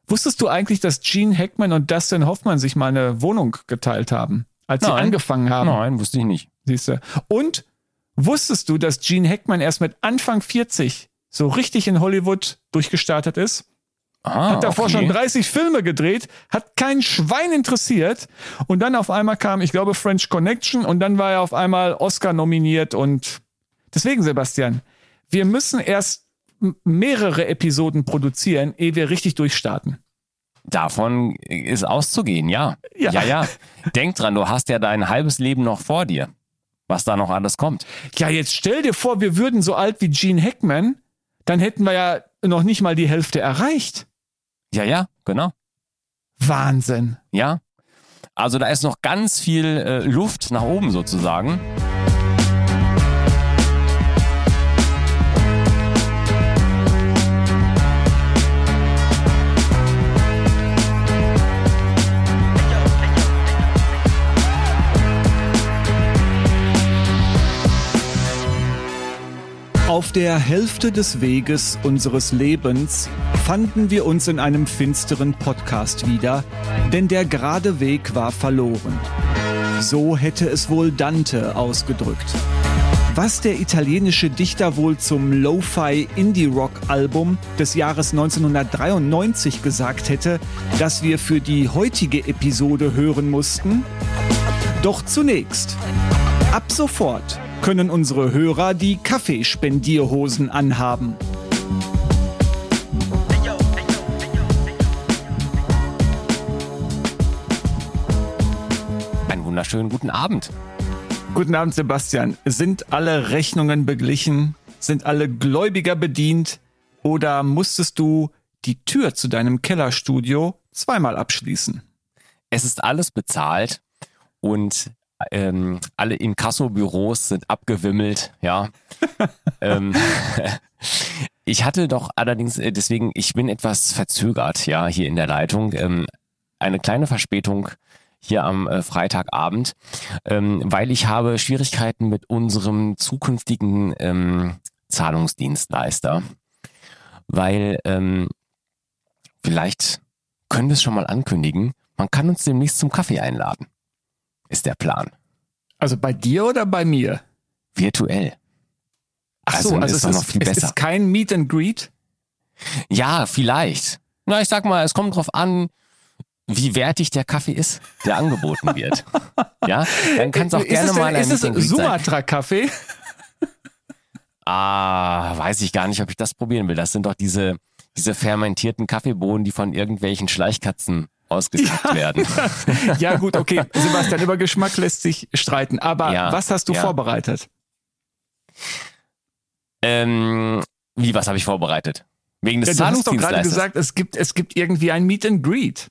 Wusstest du eigentlich, dass Gene Hackman und Dustin Hoffman sich mal eine Wohnung geteilt haben, als sie angefangen haben? Nein, wusste ich nicht. Siehst du. Und wusstest du, dass Gene Hackman erst mit Anfang 40 so richtig in Hollywood durchgestartet ist? Hat davor schon 30 Filme gedreht, hat kein Schwein interessiert und dann auf einmal kam, ich glaube, French Connection und dann war er auf einmal Oscar nominiert und deswegen, Sebastian, wir müssen erst mehrere Episoden produzieren, ehe wir richtig durchstarten. Davon ist auszugehen, ja. Ja. Denk dran, du hast ja dein halbes Leben noch vor dir, was da noch alles kommt. Ja, jetzt stell dir vor, wir würden so alt wie Gene Hackman, dann hätten wir ja noch nicht mal die Hälfte erreicht. Ja, genau. Wahnsinn. Ja, also da ist noch ganz viel Luft nach oben sozusagen. Auf der Hälfte des Weges unseres Lebens fanden wir uns in einem finsteren Podcast wieder, denn der gerade Weg war verloren. So hätte es wohl Dante ausgedrückt. Was der italienische Dichter wohl zum Lo-Fi-Indie-Rock-Album des Jahres 1993 gesagt hätte, das wir für die heutige Episode hören mussten? Doch zunächst, ab sofort können unsere Hörer die Kaffeespendierhosen anhaben. Einen wunderschönen guten Abend. Guten Abend, Sebastian. Sind alle Rechnungen beglichen? Sind alle Gläubiger bedient? Oder musstest du die Tür zu deinem Kellerstudio zweimal abschließen? Es ist alles bezahlt und alle Inkassobüros sind abgewimmelt, ja. Ich hatte doch allerdings, deswegen, ich bin etwas verzögert, ja, hier in der Leitung, eine kleine Verspätung hier am Freitagabend, weil ich habe Schwierigkeiten mit unserem zukünftigen Zahlungsdienstleister, weil vielleicht können wir es schon mal ankündigen, man kann uns demnächst zum Kaffee einladen. Ist der Plan. Also bei dir oder bei mir? Virtuell. Ach so, also es ist kein Meet and Greet? Ja, vielleicht. Na, ich sag mal, es kommt drauf an, wie wertig der Kaffee ist, der angeboten wird. Ja, dann kann es auch gerne mal ein Ist es Sumatra-Kaffee? Weiß ich gar nicht, ob ich das probieren will. Das sind doch diese fermentierten Kaffeebohnen, die von irgendwelchen Schleichkatzen ausgekackt werden. Ja gut, okay. Sebastian, über Geschmack lässt sich streiten. Aber was hast du vorbereitet? Was habe ich vorbereitet? Wegen des Zahlungsdienstleisters? Du hast doch gerade gesagt, es gibt irgendwie ein Meet and Greet.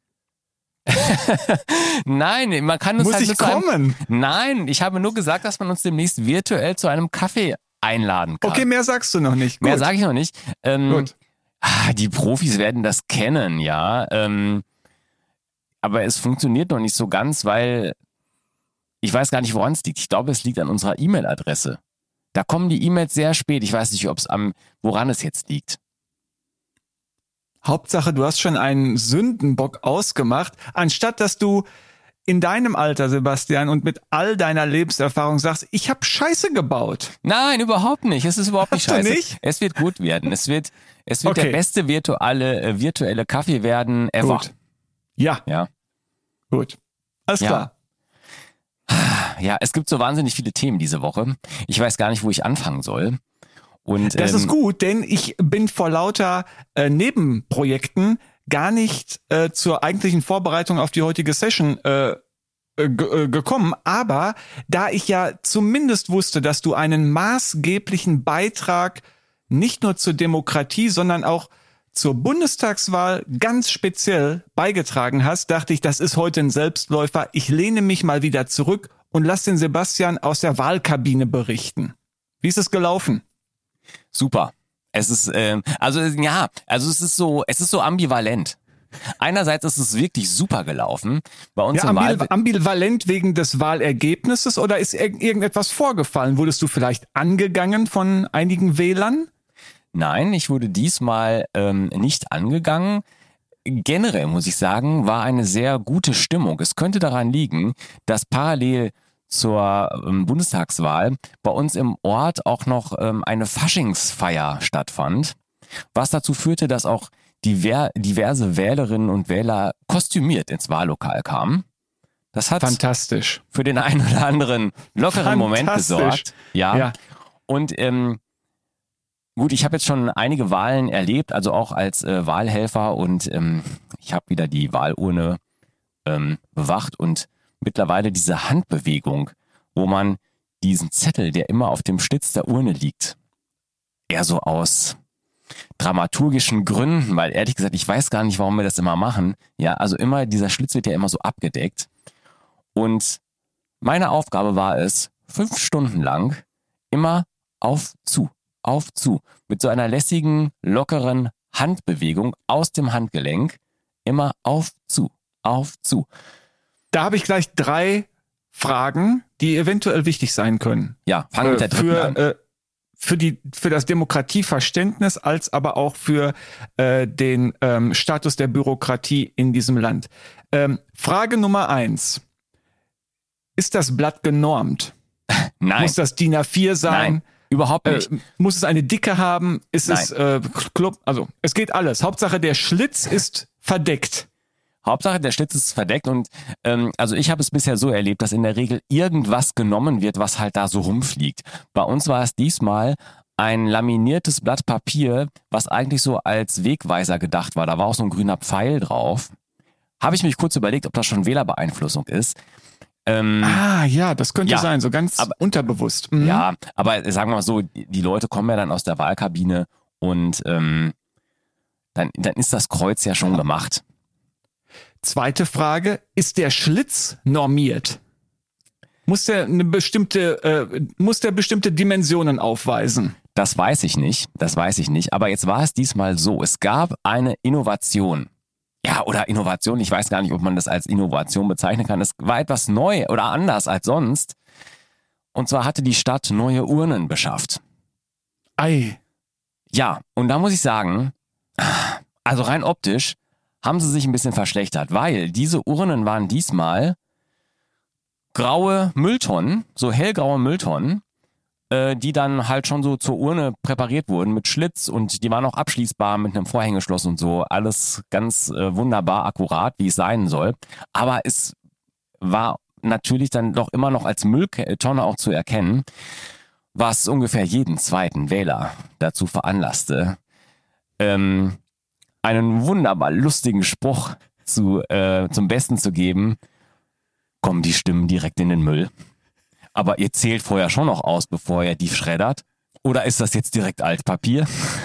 Nein, man kann uns Muss ich kommen? Nein, ich habe nur gesagt, dass man uns demnächst virtuell zu einem Kaffee einladen kann. Okay, mehr sagst du noch nicht. Gut. Mehr sage ich noch nicht. Gut. Die Profis werden das kennen, ja. Aber es funktioniert noch nicht so ganz, weil ich weiß gar nicht, woran es liegt. Ich glaube, es liegt an unserer E-Mail-Adresse. Da kommen die E-Mails sehr spät. Ich weiß nicht, woran es jetzt liegt. Hauptsache, du hast schon einen Sündenbock ausgemacht, anstatt dass du in deinem Alter, Sebastian, und mit all deiner Lebenserfahrung sagst, ich habe Scheiße gebaut. Nein, überhaupt nicht. Es ist überhaupt nicht scheiße. Nicht? Es wird gut werden. Es wird der beste virtuelle Kaffee werden ever. Gut. Ja. Gut. Alles klar. Ja, es gibt so wahnsinnig viele Themen diese Woche. Ich weiß gar nicht, wo ich anfangen soll. Und, das ist gut, denn ich bin vor lauter Nebenprojekten gar nicht zur eigentlichen Vorbereitung auf die heutige Session gekommen. Aber da ich ja zumindest wusste, dass du einen maßgeblichen Beitrag nicht nur zur Demokratie, sondern auch zur Bundestagswahl ganz speziell beigetragen hast, dachte ich, das ist heute ein Selbstläufer. Ich lehne mich mal wieder zurück und lass den Sebastian aus der Wahlkabine berichten. Wie ist es gelaufen? Super. Es ist es ist so ambivalent. Einerseits ist es wirklich super gelaufen. Bei uns ambivalent wegen des Wahlergebnisses oder ist irgendetwas vorgefallen? Wurdest du vielleicht angegangen von einigen Wählern? Nein, ich wurde diesmal nicht angegangen. generell muss ich sagen, war eine sehr gute Stimmung. Es könnte daran liegen, dass parallel zur Bundestagswahl bei uns im Ort auch noch eine Faschingsfeier stattfand, was dazu führte, dass auch diverse Wählerinnen und Wähler kostümiert ins Wahllokal kamen. Das hat fantastisch für den einen oder anderen lockeren Moment gesorgt. Ja. Und gut, ich habe jetzt schon einige Wahlen erlebt, also auch als Wahlhelfer, und ich habe wieder die Wahlurne bewacht, und mittlerweile diese Handbewegung, wo man diesen Zettel, der immer auf dem Schlitz der Urne liegt, eher so aus dramaturgischen Gründen, weil ehrlich gesagt, ich weiß gar nicht, warum wir das immer machen. Ja, also immer, dieser Schlitz wird ja immer so abgedeckt. Und meine Aufgabe war es, 5 Stunden lang immer auf zu, mit so einer lässigen, lockeren Handbewegung aus dem Handgelenk, immer auf zu. Da habe ich gleich 3 Fragen, die eventuell wichtig sein können. Ja, fangen mit der dritten an. Für das Demokratieverständnis, als aber auch für den Status der Bürokratie in diesem Land. Frage Nummer 1. Ist das Blatt genormt? Nein. Muss das DIN A4 sein? Nein, überhaupt nicht. Muss es eine Dicke haben? Ist Nein. es Club? Also es geht alles. Hauptsache der Schlitz ist verdeckt. Hauptsache der Schlitz ist verdeckt, und also ich habe es bisher so erlebt, dass in der Regel irgendwas genommen wird, was halt da so rumfliegt. Bei uns war es diesmal ein laminiertes Blatt Papier, was eigentlich so als Wegweiser gedacht war. Da war auch so ein grüner Pfeil drauf. Habe ich mich kurz überlegt, ob das schon Wählerbeeinflussung ist. Ja, das könnte ja, sein, so ganz unterbewusst. Mhm. Ja, aber sagen wir mal so, die Leute kommen ja dann aus der Wahlkabine, und dann ist das Kreuz ja schon gemacht. Zweite Frage, ist der Schlitz normiert? Muss der bestimmte Dimensionen aufweisen? Das weiß ich nicht, aber jetzt war es diesmal so, es gab eine Innovation. Ja, oder Innovation, ich weiß gar nicht, ob man das als Innovation bezeichnen kann. Es war etwas neu oder anders als sonst. Und zwar hatte die Stadt neue Urnen beschafft. Ei. Ja, und da muss ich sagen, also rein optisch haben sie sich ein bisschen verschlechtert, weil diese Urnen waren diesmal graue Mülltonnen, so hellgraue Mülltonnen, die dann halt schon so zur Urne präpariert wurden mit Schlitz, und die waren auch abschließbar mit einem Vorhängeschloss und so. Alles ganz wunderbar akkurat, wie es sein soll. Aber es war natürlich dann doch immer noch als Mülltonne auch zu erkennen, was ungefähr jeden zweiten Wähler dazu veranlasste, einen wunderbar lustigen Spruch zum Besten zu geben: Kommen die Stimmen direkt in den Müll? Aber ihr zählt vorher schon noch aus, bevor ihr die schreddert? Oder ist das jetzt direkt Altpapier?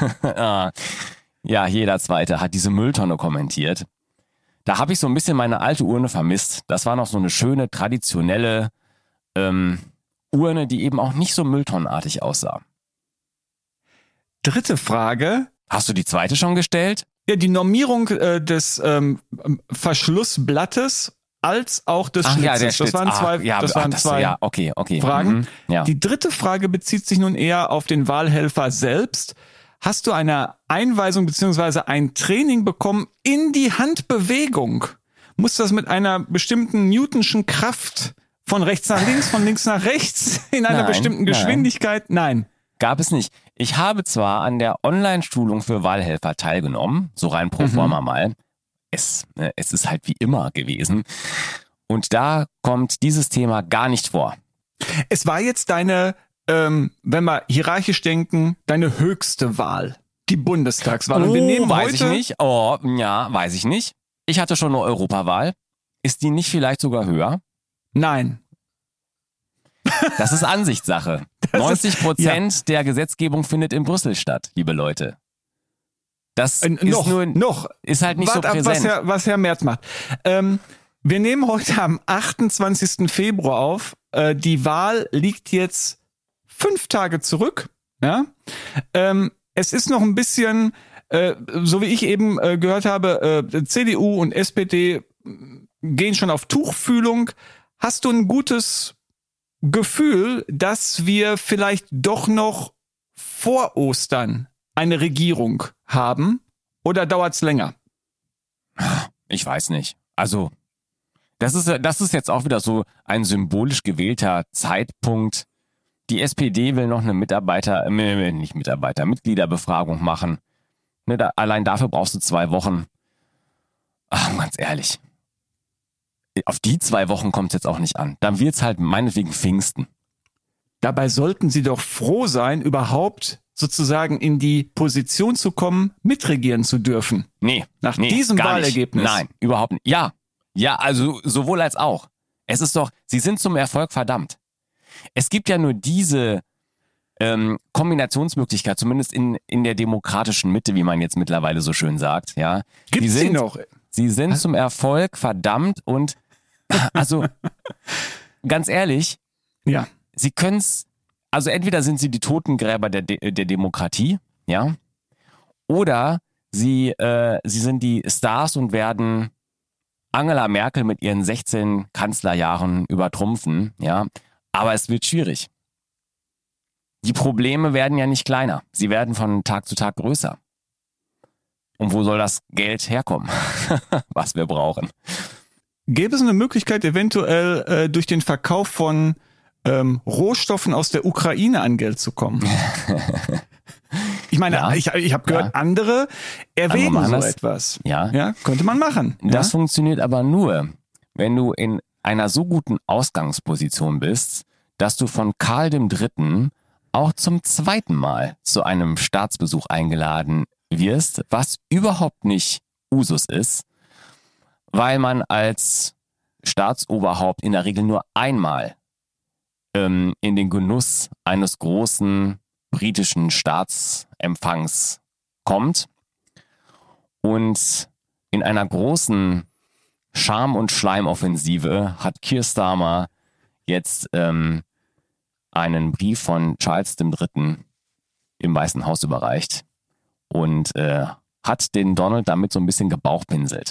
Ja, jeder Zweite hat diese Mülltonne kommentiert. Da habe ich so ein bisschen meine alte Urne vermisst. Das war noch so eine schöne, traditionelle Urne, die eben auch nicht so mülltonnenartig aussah. Dritte Frage. Hast du die zweite schon gestellt? Ja, die Normierung des Verschlussblattes als auch des Schlitzes. Ja, der Schlitz. Das waren zwei okay. Fragen. Mhm, ja. Die dritte Frage bezieht sich nun eher auf den Wahlhelfer selbst. Hast du eine Einweisung beziehungsweise ein Training bekommen in die Handbewegung? Muss das mit einer bestimmten Newtonschen Kraft von rechts nach links, von links nach rechts in einer bestimmten Geschwindigkeit? Nein. Gab es nicht. Ich habe zwar an der Online-Schulung für Wahlhelfer teilgenommen, so rein pro forma mal. Es ist halt wie immer gewesen. Und da kommt dieses Thema gar nicht vor. Es war jetzt deine, wenn wir hierarchisch denken, deine höchste Wahl. Die Bundestagswahl. Und wir nehmen weiß heute, ich nicht. Oh, ja, weiß ich nicht. Ich hatte schon eine Europawahl. Ist die nicht vielleicht sogar höher? Nein. Das ist Ansichtssache. 90% der Gesetzgebung findet in Brüssel statt, liebe Leute. Das ist halt nicht so präsent. Was Herr Merz macht. Wir nehmen heute am 28. Februar auf. Die Wahl liegt jetzt 5 Tage zurück. Ja? Es ist noch ein bisschen, so wie ich eben gehört habe, CDU und SPD gehen schon auf Tuchfühlung. Hast du ein gutes Gefühl, dass wir vielleicht doch noch vor Ostern eine Regierung haben, oder dauert's länger? Ich weiß nicht. Also, das ist jetzt auch wieder so ein symbolisch gewählter Zeitpunkt. Die SPD will noch eine Mitgliederbefragung machen. Ne, allein dafür brauchst du 2 Wochen. Ach, ganz ehrlich. Auf die 2 Wochen kommt es jetzt auch nicht an. Dann wird's halt meinetwegen Pfingsten. Dabei sollten Sie doch froh sein, überhaupt sozusagen in die Position zu kommen, mitregieren zu dürfen. Nach diesem Wahlergebnis. Nein, überhaupt nicht. Ja, also sowohl als auch. Es ist doch, Sie sind zum Erfolg verdammt. Es gibt ja nur diese Kombinationsmöglichkeit, zumindest in der demokratischen Mitte, wie man jetzt mittlerweile so schön sagt. Ja. Gibt's sie noch? Sie sind zum Erfolg verdammt und also ganz ehrlich, ja. Sie können's, also entweder sind Sie die Totengräber der Demokratie, ja, oder Sie sind die Stars und werden Angela Merkel mit ihren 16 Kanzlerjahren übertrumpfen, ja, aber es wird schwierig. Die Probleme werden ja nicht kleiner, sie werden von Tag zu Tag größer. Und wo soll das Geld herkommen, was wir brauchen? Gäbe es eine Möglichkeit, eventuell durch den Verkauf von Rohstoffen aus der Ukraine an Geld zu kommen? Ich meine, ja, ich habe gehört, andere erwägen so etwas. Ja, könnte man machen. Das funktioniert aber nur, wenn du in einer so guten Ausgangsposition bist, dass du von Karl III. Auch zum 2. Mal zu einem Staatsbesuch eingeladen wirst, was überhaupt nicht Usus ist, weil man als Staatsoberhaupt in der Regel nur einmal in den Genuss eines großen britischen Staatsempfangs kommt und in einer großen Charme- und Schleimoffensive hat Keir Starmer jetzt einen Brief von Charles III. Im Weißen Haus überreicht und hat den Donald damit so ein bisschen gebauchpinselt.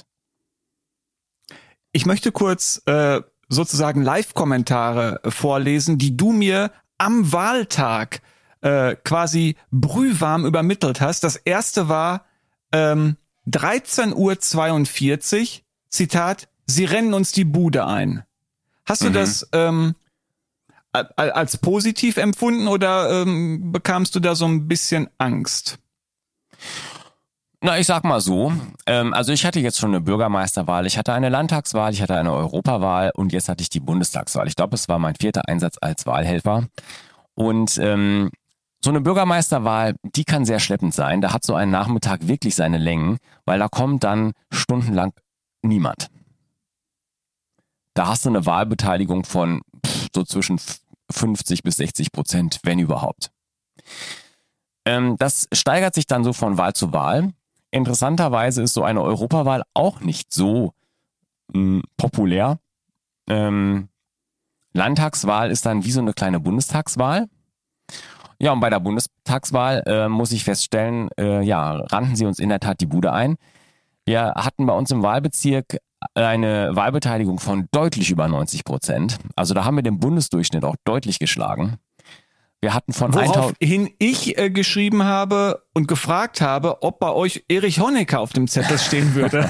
Ich möchte kurz sozusagen Live-Kommentare vorlesen, die du mir am Wahltag quasi brühwarm übermittelt hast. Das erste war 13:42 Uhr, Zitat, Sie rennen uns die Bude ein. Hast du das als positiv empfunden oder bekamst du da so ein bisschen Angst? Na, ich sag mal so, also ich hatte jetzt schon eine Bürgermeisterwahl, ich hatte eine Landtagswahl, ich hatte eine Europawahl und jetzt hatte ich die Bundestagswahl. Ich glaube, es war mein 4. Einsatz als Wahlhelfer. Und so eine Bürgermeisterwahl, die kann sehr schleppend sein. Da hat so ein Nachmittag wirklich seine Längen, weil da kommt dann stundenlang niemand. Da hast du eine Wahlbeteiligung von so zwischen 50-60%, wenn überhaupt. Das steigert sich dann so von Wahl zu Wahl. Interessanterweise ist so eine Europawahl auch nicht so populär. Landtagswahl ist dann wie so eine kleine Bundestagswahl. Ja, und bei der Bundestagswahl muss ich feststellen, rannten sie uns in der Tat die Bude ein. Wir hatten bei uns im Wahlbezirk eine Wahlbeteiligung von deutlich über 90%. Also da haben wir den Bundesdurchschnitt auch deutlich geschlagen. Wir hatten von woraufhin ich geschrieben habe und gefragt habe, ob bei euch Erich Honecker auf dem Zettel stehen würde.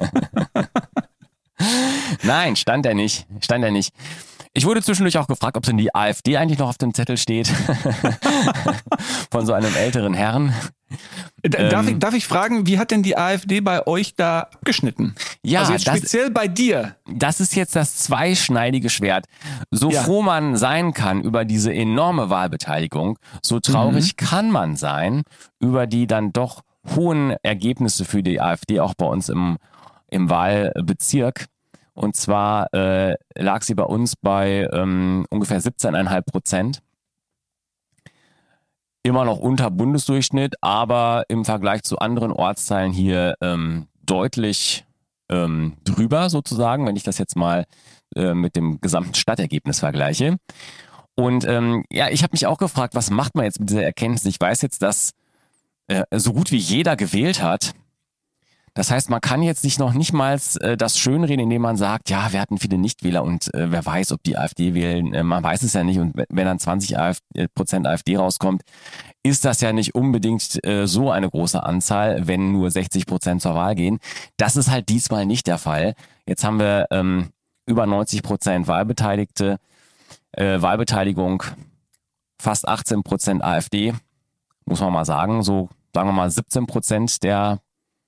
Nein, stand er nicht. Ich wurde zwischendurch auch gefragt, ob denn die AfD eigentlich noch auf dem Zettel steht. Von so einem älteren Herrn. Darf ich fragen, wie hat denn die AfD bei euch da abgeschnitten? Ja, also jetzt speziell bei dir. Das ist jetzt das zweischneidige Schwert. So froh man sein kann über diese enorme Wahlbeteiligung, so traurig kann man sein über die dann doch hohen Ergebnisse für die AfD, auch bei uns im Wahlbezirk. Und zwar lag sie bei uns bei ungefähr 17,5%. Immer noch unter Bundesdurchschnitt, aber im Vergleich zu anderen Ortsteilen hier deutlich drüber sozusagen, wenn ich das jetzt mal mit dem gesamten Stadtergebnis vergleiche. Und ich habe mich auch gefragt, was macht man jetzt mit dieser Erkenntnis? Ich weiß jetzt, dass so gut wie jeder gewählt hat. Das heißt, man kann jetzt sich noch nicht mal das schönreden, indem man sagt, ja, wir hatten viele Nichtwähler und wer weiß, ob die AfD wählen. Man weiß es ja nicht. Und wenn dann 20% AfD rauskommt, ist das ja nicht unbedingt so eine große Anzahl, wenn nur 60% zur Wahl gehen. Das ist halt diesmal nicht der Fall. Jetzt haben wir über 90% Wahlbeteiligung, fast 18% AfD, muss man mal sagen. So, sagen wir mal 17% der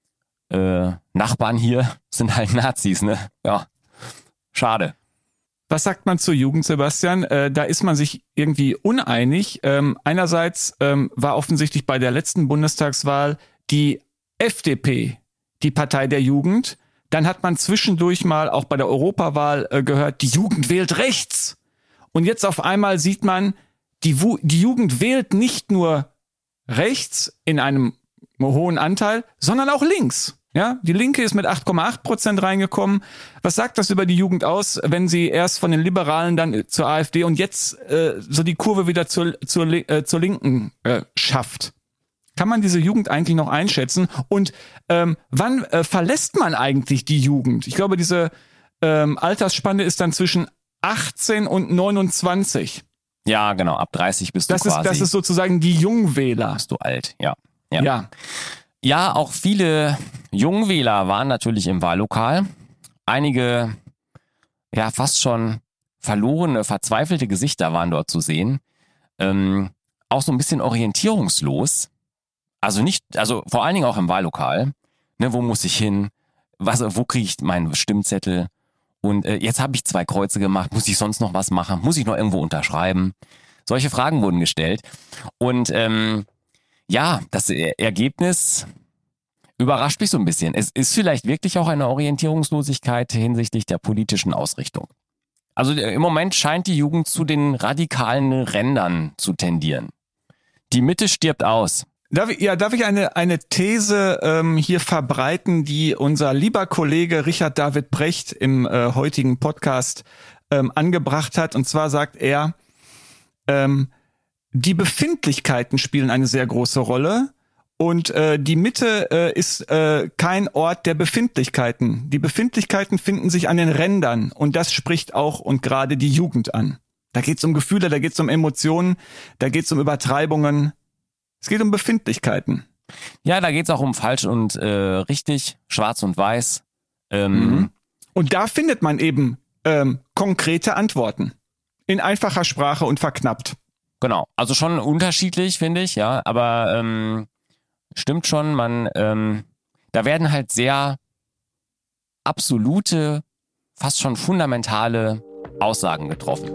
Nachbarn hier sind halt Nazis, ne? Ja, schade. Was sagt man zur Jugend, Sebastian? Da ist man sich irgendwie uneinig. Einerseits war offensichtlich bei der letzten Bundestagswahl die FDP die Partei der Jugend. Dann hat man zwischendurch mal auch bei der Europawahl gehört, die Jugend wählt rechts. Und jetzt auf einmal sieht man, die Jugend wählt nicht nur rechts in einem hohen Anteil, sondern auch links. Ja, die Linke ist mit 8,8% reingekommen. Was sagt das über die Jugend aus, wenn sie erst von den Liberalen dann zur AfD und jetzt so die Kurve wieder zur Linken schafft? Kann man diese Jugend eigentlich noch einschätzen? Und wann verlässt man eigentlich die Jugend? Ich glaube, diese Altersspanne ist dann zwischen 18 und 29. Ja, genau, ab 30 bist du quasi. Das ist sozusagen die Jungwähler. Bist du alt, ja. Ja, auch viele Jungwähler waren natürlich im Wahllokal. Einige, ja, fast schon verlorene, verzweifelte Gesichter waren dort zu sehen. Auch so ein bisschen orientierungslos. Also vor allen Dingen auch im Wahllokal. Ne, wo muss ich hin? Wo kriege ich meinen Stimmzettel? Und jetzt habe ich 2 Kreuze gemacht. Muss ich sonst noch was machen? Muss ich noch irgendwo unterschreiben? Solche Fragen wurden gestellt. Und ja, das Ergebnis überrascht mich so ein bisschen. Es ist vielleicht wirklich auch eine Orientierungslosigkeit hinsichtlich der politischen Ausrichtung. Also im Moment scheint die Jugend zu den radikalen Rändern zu tendieren. Die Mitte stirbt aus. Darf ich eine These hier verbreiten, die unser lieber Kollege Richard David Precht im heutigen Podcast angebracht hat? Und zwar sagt er, die Befindlichkeiten spielen eine sehr große Rolle und die Mitte ist kein Ort der Befindlichkeiten. Die Befindlichkeiten finden sich an den Rändern und das spricht auch und gerade die Jugend an. Da geht's um Gefühle, da geht's um Emotionen, da geht's um Übertreibungen. Es geht um Befindlichkeiten. Ja, da geht's auch um falsch und richtig, schwarz und weiß. Und da findet man eben konkrete Antworten. In einfacher Sprache und verknappt. Genau, also schon unterschiedlich, finde ich, ja, aber stimmt schon, da werden halt sehr absolute, fast schon fundamentale Aussagen getroffen.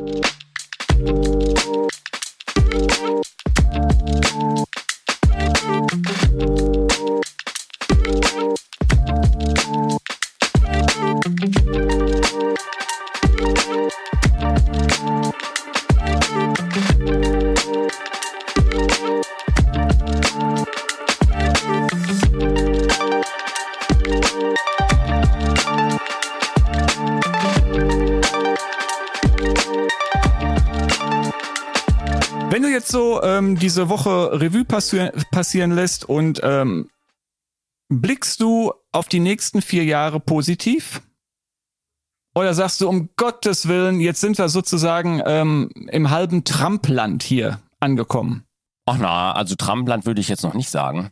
Wenn du jetzt so diese Woche Revue passieren lässt und blickst du auf die nächsten 4 Jahre positiv? Oder sagst du, um Gottes Willen, jetzt sind wir sozusagen im halben Trumpland hier angekommen? Ach na, also Trumpland würde ich jetzt noch nicht sagen.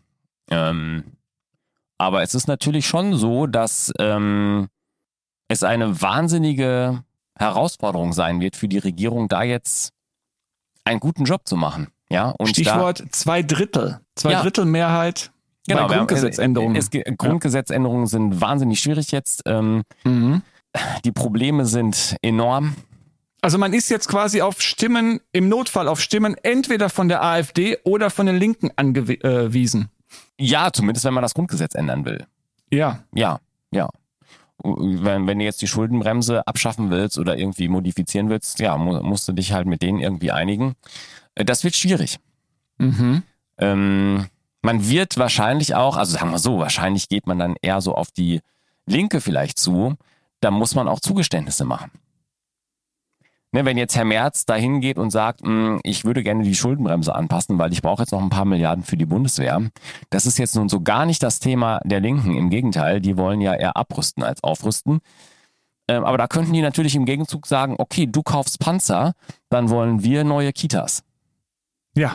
Aber es ist natürlich schon so, dass es eine wahnsinnige Herausforderung sein wird für die Regierung, da jetzt einen guten Job zu machen. Ja, und Stichwort 2/3. 2/3 Mehrheit bei Grundgesetzänderungen. Grundgesetzänderungen sind wahnsinnig schwierig jetzt. Die Probleme sind enorm. Also man ist jetzt quasi auf Stimmen, im Notfall auf Stimmen entweder von der AfD oder von den Linken angewiesen. Ja, zumindest wenn man das Grundgesetz ändern will. Ja. Ja. Wenn du jetzt die Schuldenbremse abschaffen willst oder irgendwie modifizieren willst, ja, musst du dich halt mit denen irgendwie einigen. Das wird schwierig. Man wird wahrscheinlich auch, also sagen wir so, wahrscheinlich geht man dann eher so auf die Linke vielleicht zu. Da muss man auch Zugeständnisse machen. Ne, wenn jetzt Herr Merz dahin geht und sagt, ich würde gerne die Schuldenbremse anpassen, weil ich brauche jetzt noch ein paar Milliarden für die Bundeswehr. Das ist jetzt nun so gar nicht das Thema der Linken. Im Gegenteil, die wollen ja eher abrüsten als aufrüsten. Aber da könnten die natürlich im Gegenzug sagen, okay, du kaufst Panzer, dann wollen wir neue Kitas. Ja.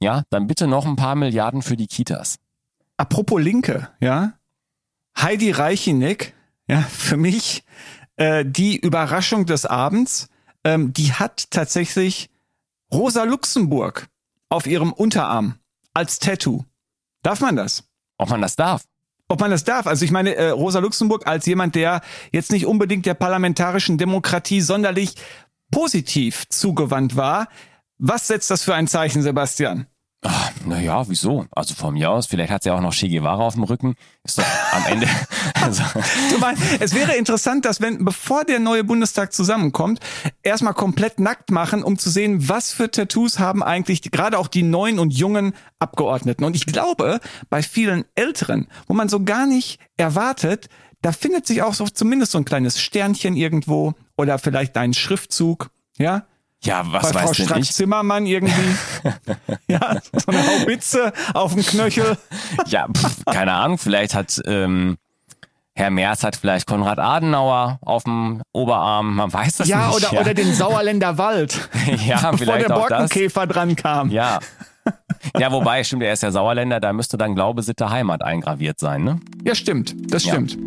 ja, dann bitte noch ein paar Milliarden für die Kitas. Apropos Linke, ja. Heidi Reicheneck, ja, für mich die Überraschung des Abends, die hat tatsächlich Rosa Luxemburg auf ihrem Unterarm als Tattoo. Darf man das? Ob man das darf? Ob man das darf. Also ich meine, Rosa Luxemburg als jemand, der jetzt nicht unbedingt der parlamentarischen Demokratie sonderlich positiv zugewandt war. Was setzt das für ein Zeichen, Sebastian? Naja, wieso? Also von mir aus, vielleicht hat sie auch noch Che Guevara auf dem Rücken. Ist doch am Ende. Also. Du meinst, es wäre interessant, dass bevor der neue Bundestag zusammenkommt, erstmal komplett nackt machen, um zu sehen, was für Tattoos haben eigentlich gerade auch die neuen und jungen Abgeordneten. Und ich glaube, bei vielen Älteren, wo man so gar nicht erwartet, da findet sich auch so zumindest so ein kleines Sternchen irgendwo oder vielleicht ein Schriftzug, ja? Ja, was bei Frau weiß denn ich? Strack-Zimmermann irgendwie. Ja, so eine Haubitze auf dem Knöchel. Ja, keine Ahnung, vielleicht hat Herr Merz hat vielleicht Konrad Adenauer auf dem Oberarm, man weiß das Ja, nicht. oder den Sauerländer Wald. Ja, bevor vielleicht der auch das. Borkenkäfer dran kam. Ja. Ja, wobei, stimmt, er ist ja Sauerländer, da müsste dann Glaube, Sitte, Heimat eingraviert sein, ne? Ja, stimmt, das Ja. stimmt.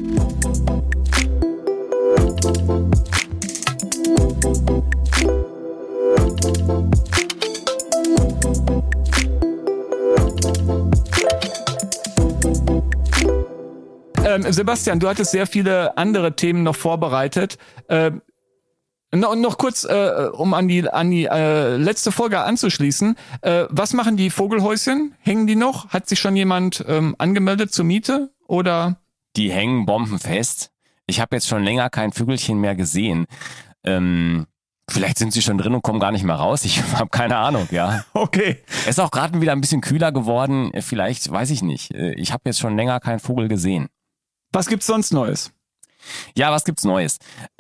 Sebastian, du hattest sehr viele andere Themen noch vorbereitet. Noch kurz, um an die letzte Folge anzuschließen. Was machen die Vogelhäuschen? Hängen die noch? Hat sich schon jemand angemeldet zur Miete? Oder? Die hängen bombenfest. Ich habe jetzt schon länger kein Vögelchen mehr gesehen. Vielleicht sind sie schon drin und kommen gar nicht mehr raus. Ich habe keine Ahnung, ja. Okay. Es ist auch gerade wieder ein bisschen kühler geworden. Vielleicht, weiß ich nicht. Ich habe jetzt schon länger keinen Vogel gesehen. Was gibt's sonst Neues? Ja, was gibt's Neues?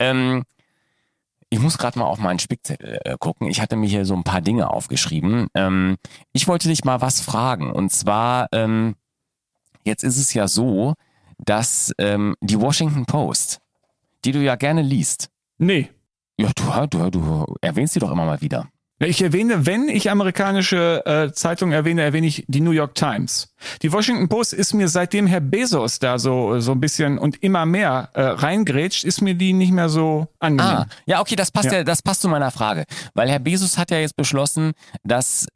Ich muss gerade mal auf meinen Spickzettel gucken. Ich hatte mir hier so ein paar Dinge aufgeschrieben. Ich wollte dich mal was fragen. Und zwar, jetzt ist es ja so, dass die Washington Post, die du ja gerne liest. Nee. Ja, du erwähnst sie doch immer mal wieder. Ich erwähne, wenn ich amerikanische Zeitungen erwähne ich die New York Times. Die Washington Post ist mir, seitdem Herr Bezos da so ein bisschen und immer mehr reingrätscht, ist mir die nicht mehr so angenehm. Ja, okay, das passt das passt zu meiner Frage. Weil Herr Bezos hat ja jetzt beschlossen, dass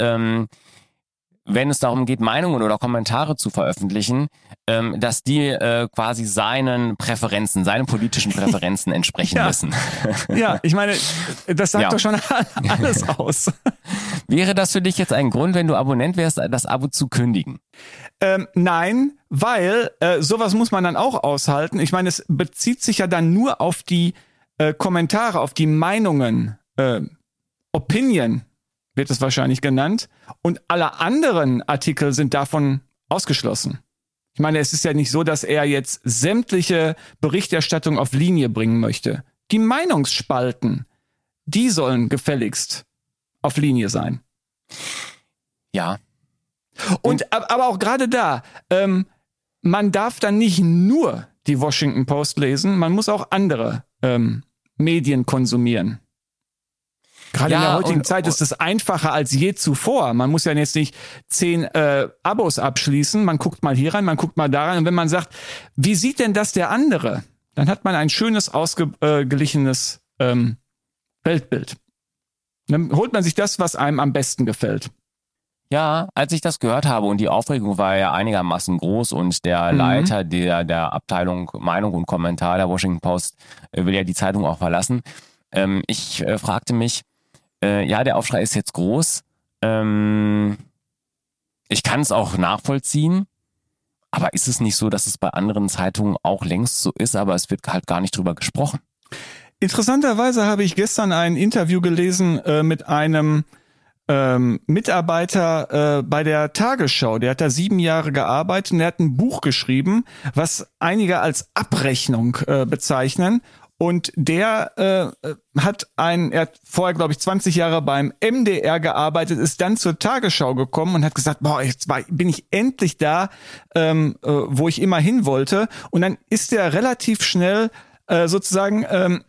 wenn es darum geht, Meinungen oder Kommentare zu veröffentlichen, dass die quasi seinen politischen Präferenzen entsprechen müssen. Ja, ich meine, das sagt Ja. doch schon alles aus. Wäre das für dich jetzt ein Grund, wenn du Abonnent wärst, das Abo zu kündigen? Nein, weil sowas muss man dann auch aushalten. Ich meine, es bezieht sich ja dann nur auf die Kommentare, auf die Meinungen, Opinion wird es wahrscheinlich genannt. Und alle anderen Artikel sind davon ausgeschlossen. Ich meine, es ist ja nicht so, dass er jetzt sämtliche Berichterstattung auf Linie bringen möchte. Die Meinungsspalten, die sollen gefälligst auf Linie sein. Ja. Und aber auch gerade da, man darf dann nicht nur die Washington Post lesen, man muss auch andere Medien konsumieren. Gerade in der heutigen Zeit ist es einfacher als je zuvor. Man muss ja jetzt nicht 10 Abos abschließen. Man guckt mal hier rein, man guckt mal da rein. Und wenn man sagt, wie sieht denn das der andere? Dann hat man ein schönes, ausgeglichenes Weltbild. Dann holt man sich das, was einem am besten gefällt. Ja, als ich das gehört habe und die Aufregung war ja einigermaßen groß und der Leiter der Abteilung Meinung und Kommentar der Washington Post will ja die Zeitung auch verlassen. Ich fragte mich, ja, der Aufschrei ist jetzt groß. Ich kann es auch nachvollziehen, aber ist es nicht so, dass es bei anderen Zeitungen auch längst so ist, aber es wird halt gar nicht drüber gesprochen? Interessanterweise habe ich gestern ein Interview gelesen mit einem Mitarbeiter bei der Tagesschau. Der hat da 7 Jahre gearbeitet und der hat ein Buch geschrieben, was einige als Abrechnung bezeichnen. Und der er hat vorher, glaube ich, 20 Jahre beim MDR gearbeitet, ist dann zur Tagesschau gekommen und hat gesagt, bin ich endlich da, wo ich immer hin wollte. Und dann ist er relativ schnell sozusagen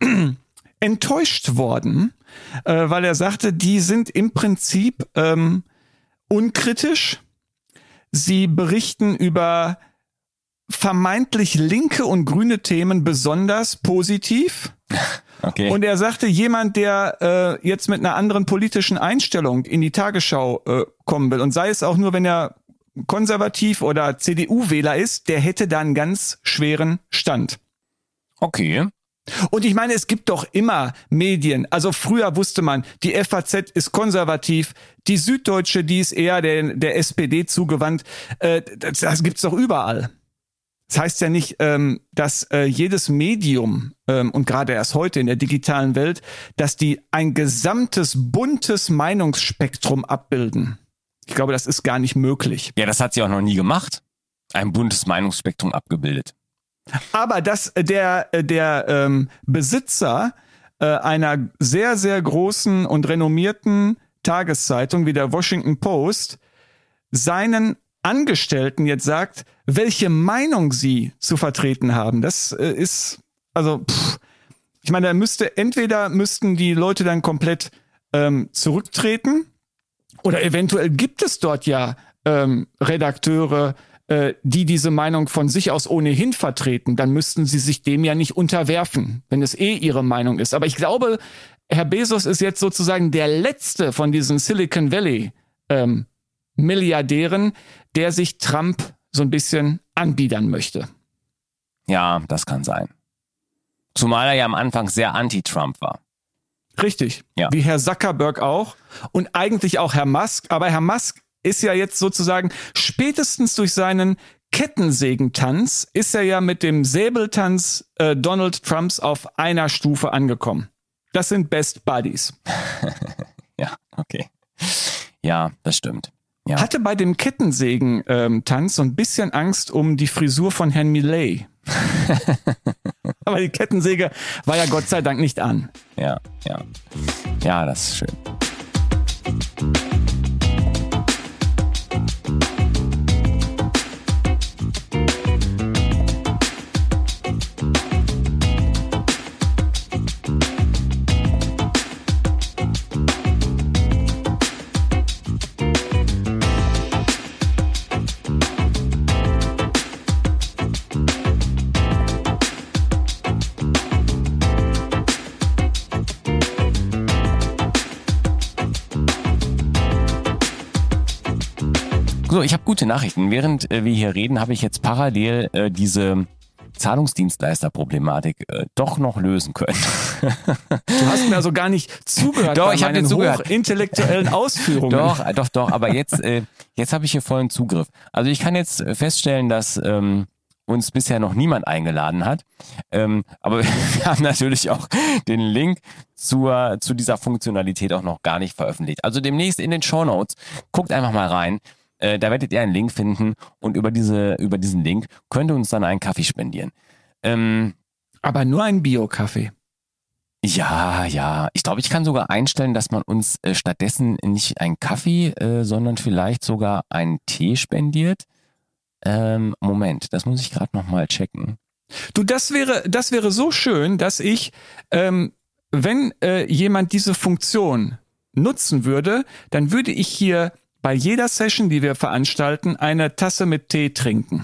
enttäuscht worden, weil er sagte, die sind im Prinzip unkritisch. Sie berichten über vermeintlich linke und grüne Themen besonders positiv. Okay. Und er sagte, jemand, der jetzt mit einer anderen politischen Einstellung in die Tagesschau kommen will, und sei es auch nur, wenn er konservativ oder CDU-Wähler ist, der hätte da einen ganz schweren Stand. Okay. Und ich meine, es gibt doch immer Medien. Also früher wusste man, die FAZ ist konservativ, die Süddeutsche, die ist eher der SPD zugewandt. Das gibt's doch überall. Das heißt ja nicht, dass jedes Medium, und gerade erst heute in der digitalen Welt, dass die ein gesamtes buntes Meinungsspektrum abbilden. Ich glaube, das ist gar nicht möglich. Ja, das hat sie auch noch nie gemacht. Ein buntes Meinungsspektrum abgebildet. Aber dass der Besitzer einer sehr, sehr großen und renommierten Tageszeitung wie der Washington Post seinen Angestellten jetzt sagt, welche Meinung sie zu vertreten haben, das ist, also, ich meine, entweder müssten die Leute dann komplett zurücktreten, oder eventuell gibt es dort ja Redakteure, die diese Meinung von sich aus ohnehin vertreten, dann müssten sie sich dem ja nicht unterwerfen, wenn es ihre Meinung ist. Aber ich glaube, Herr Bezos ist jetzt sozusagen der letzte von diesen Silicon Valley Milliardären, der sich Trump so ein bisschen anbiedern möchte. Ja, das kann sein. Zumal er ja am Anfang sehr anti-Trump war. Richtig, ja. Wie Herr Zuckerberg auch und eigentlich auch Herr Musk. Aber Herr Musk ist ja jetzt sozusagen spätestens durch seinen Kettensägentanz ist er ja mit dem Säbeltanz Donald Trumps auf einer Stufe angekommen. Das sind Best Buddies. Ja, okay. Ja, das stimmt. Ja. Hatte bei dem Kettensägen-Tanz so ein bisschen Angst um die Frisur von Herrn Millet. Aber die Kettensäge war ja Gott sei Dank nicht an. Ja. Ja, das ist schön. So, ich habe gute Nachrichten. Während wir hier reden, habe ich jetzt parallel diese Zahlungsdienstleister-Problematik doch noch lösen können. Du hast mir also gar nicht zugehört. Doch, ich habe dir zugehört. Intellektuellen Ausführungen. Doch, aber jetzt habe ich hier vollen Zugriff. Also ich kann jetzt feststellen, dass uns bisher noch niemand eingeladen hat. Aber wir haben natürlich auch den Link zu dieser Funktionalität auch noch gar nicht veröffentlicht. Also demnächst in den Shownotes, guckt einfach mal rein. Da werdet ihr einen Link finden und über diesen Link könnt ihr uns dann einen Kaffee spendieren. Aber nur einen Bio-Kaffee. Ja. Ich glaube, ich kann sogar einstellen, dass man uns stattdessen nicht einen Kaffee, sondern vielleicht sogar einen Tee spendiert. Moment, das muss ich gerade nochmal checken. Du, das wäre so schön, dass ich, wenn jemand diese Funktion nutzen würde, dann würde ich hier bei jeder Session, die wir veranstalten, eine Tasse mit Tee trinken.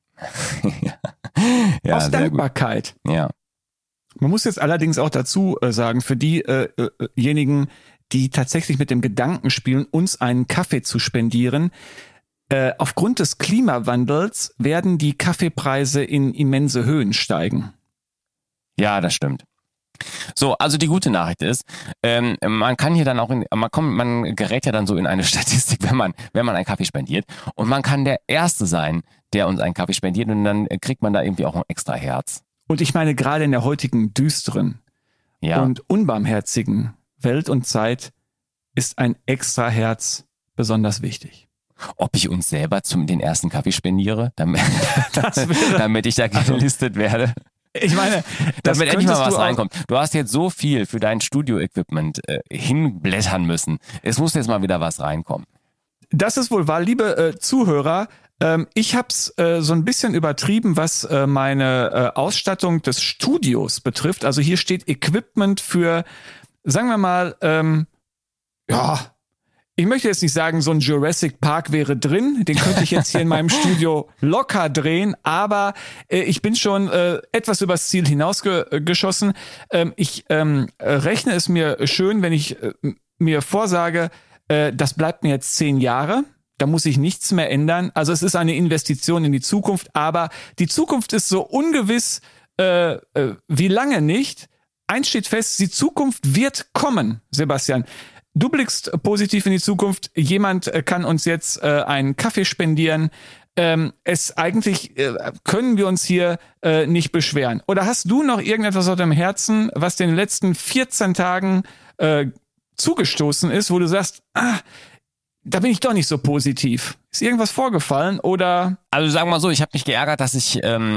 Ja, aus Dankbarkeit. Gut. Ja. Man muss jetzt allerdings auch dazu sagen, für diejenigen, die tatsächlich mit dem Gedanken spielen, uns einen Kaffee zu spendieren, aufgrund des Klimawandels werden die Kaffeepreise in immense Höhen steigen. Ja, das stimmt. So, also die gute Nachricht ist, man kann hier dann auch man gerät ja dann so in eine Statistik, wenn man einen Kaffee spendiert, und man kann der Erste sein, der uns einen Kaffee spendiert, und dann kriegt man da irgendwie auch ein extra Herz. Und ich meine, gerade in der heutigen düsteren und unbarmherzigen Welt und Zeit ist ein extra Herz besonders wichtig. Ob ich uns selber den ersten Kaffee spendiere, damit ich da gelistet werde. Ich meine, damit endlich mal was reinkommt. Du hast jetzt so viel für dein Studio-Equipment hinblättern müssen. Es muss jetzt mal wieder was reinkommen. Das ist wohl wahr, liebe Zuhörer. Ich hab's so ein bisschen übertrieben, was meine Ausstattung des Studios betrifft. Also hier steht Equipment für, sagen wir mal, ich möchte jetzt nicht sagen, so ein Jurassic Park wäre drin, den könnte ich jetzt hier in meinem Studio locker drehen, aber ich bin schon etwas übers Ziel hinausgeschossen. Ich rechne es mir schön, wenn ich mir vorsage, das bleibt mir jetzt 10 Jahre. Da muss ich nichts mehr ändern. Also es ist eine Investition in die Zukunft, aber die Zukunft ist so ungewiss wie lange nicht. Eins steht fest, die Zukunft wird kommen, Sebastian. Du blickst positiv in die Zukunft. Jemand kann uns jetzt einen Kaffee spendieren. Eigentlich können wir uns hier nicht beschweren. Oder hast du noch irgendetwas auf deinem Herzen, was den letzten 14 Tagen zugestoßen ist, wo du sagst, da bin ich doch nicht so positiv. Ist irgendwas vorgefallen oder? Also sagen wir mal so, ich habe mich geärgert, dass ich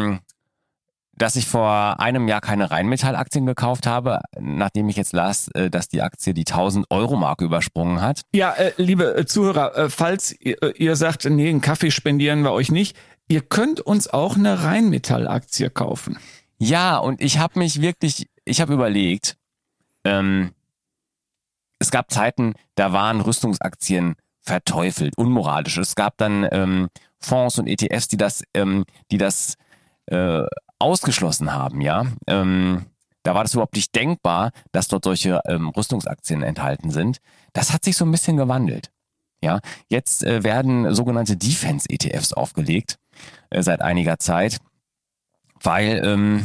vor einem Jahr keine Rheinmetall-Aktien gekauft habe, nachdem ich jetzt las, dass die Aktie die 1.000-Euro-Marke übersprungen hat. Ja, liebe Zuhörer, falls ihr sagt, nee, einen Kaffee spendieren wir euch nicht, ihr könnt uns auch eine Rheinmetall-Aktie kaufen. Ja, und ich habe überlegt, es gab Zeiten, da waren Rüstungsaktien verteufelt, unmoralisch. Es gab dann Fonds und ETFs, die das ausgeschlossen haben, ja. Da war das überhaupt nicht denkbar, dass dort solche Rüstungsaktien enthalten sind. Das hat sich so ein bisschen gewandelt. Ja, jetzt werden sogenannte Defense-ETFs aufgelegt seit einiger Zeit, weil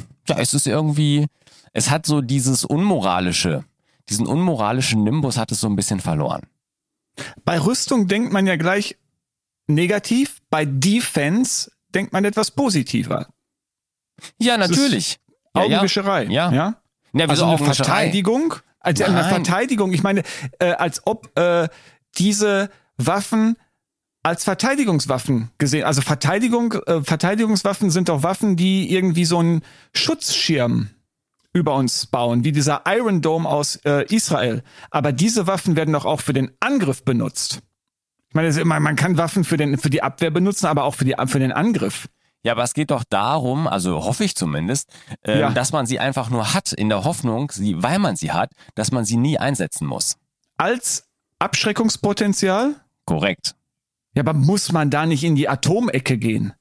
es hat so diesen unmoralischen Nimbus hat es so ein bisschen verloren. Bei Rüstung denkt man ja gleich negativ, bei Defense denkt man etwas positiver. Ja, natürlich. Augenwischerei. Ja. Ja? Also eine Verteidigung. Also eine Verteidigung. Ich meine, als ob diese Waffen als Verteidigungswaffen gesehen. Also Verteidigungswaffen sind doch Waffen, die irgendwie so einen Schutzschirm über uns bauen, wie dieser Iron Dome aus Israel. Aber diese Waffen werden doch auch für den Angriff benutzt. Ich meine, man kann Waffen für die Abwehr benutzen, aber auch für den Angriff. Ja, aber es geht doch darum, also hoffe ich zumindest, dass man sie einfach nur hat, in der Hoffnung, weil man sie hat, dass man sie nie einsetzen muss. Als Abschreckungspotenzial? Korrekt. Ja, aber muss man da nicht in die Atomecke gehen?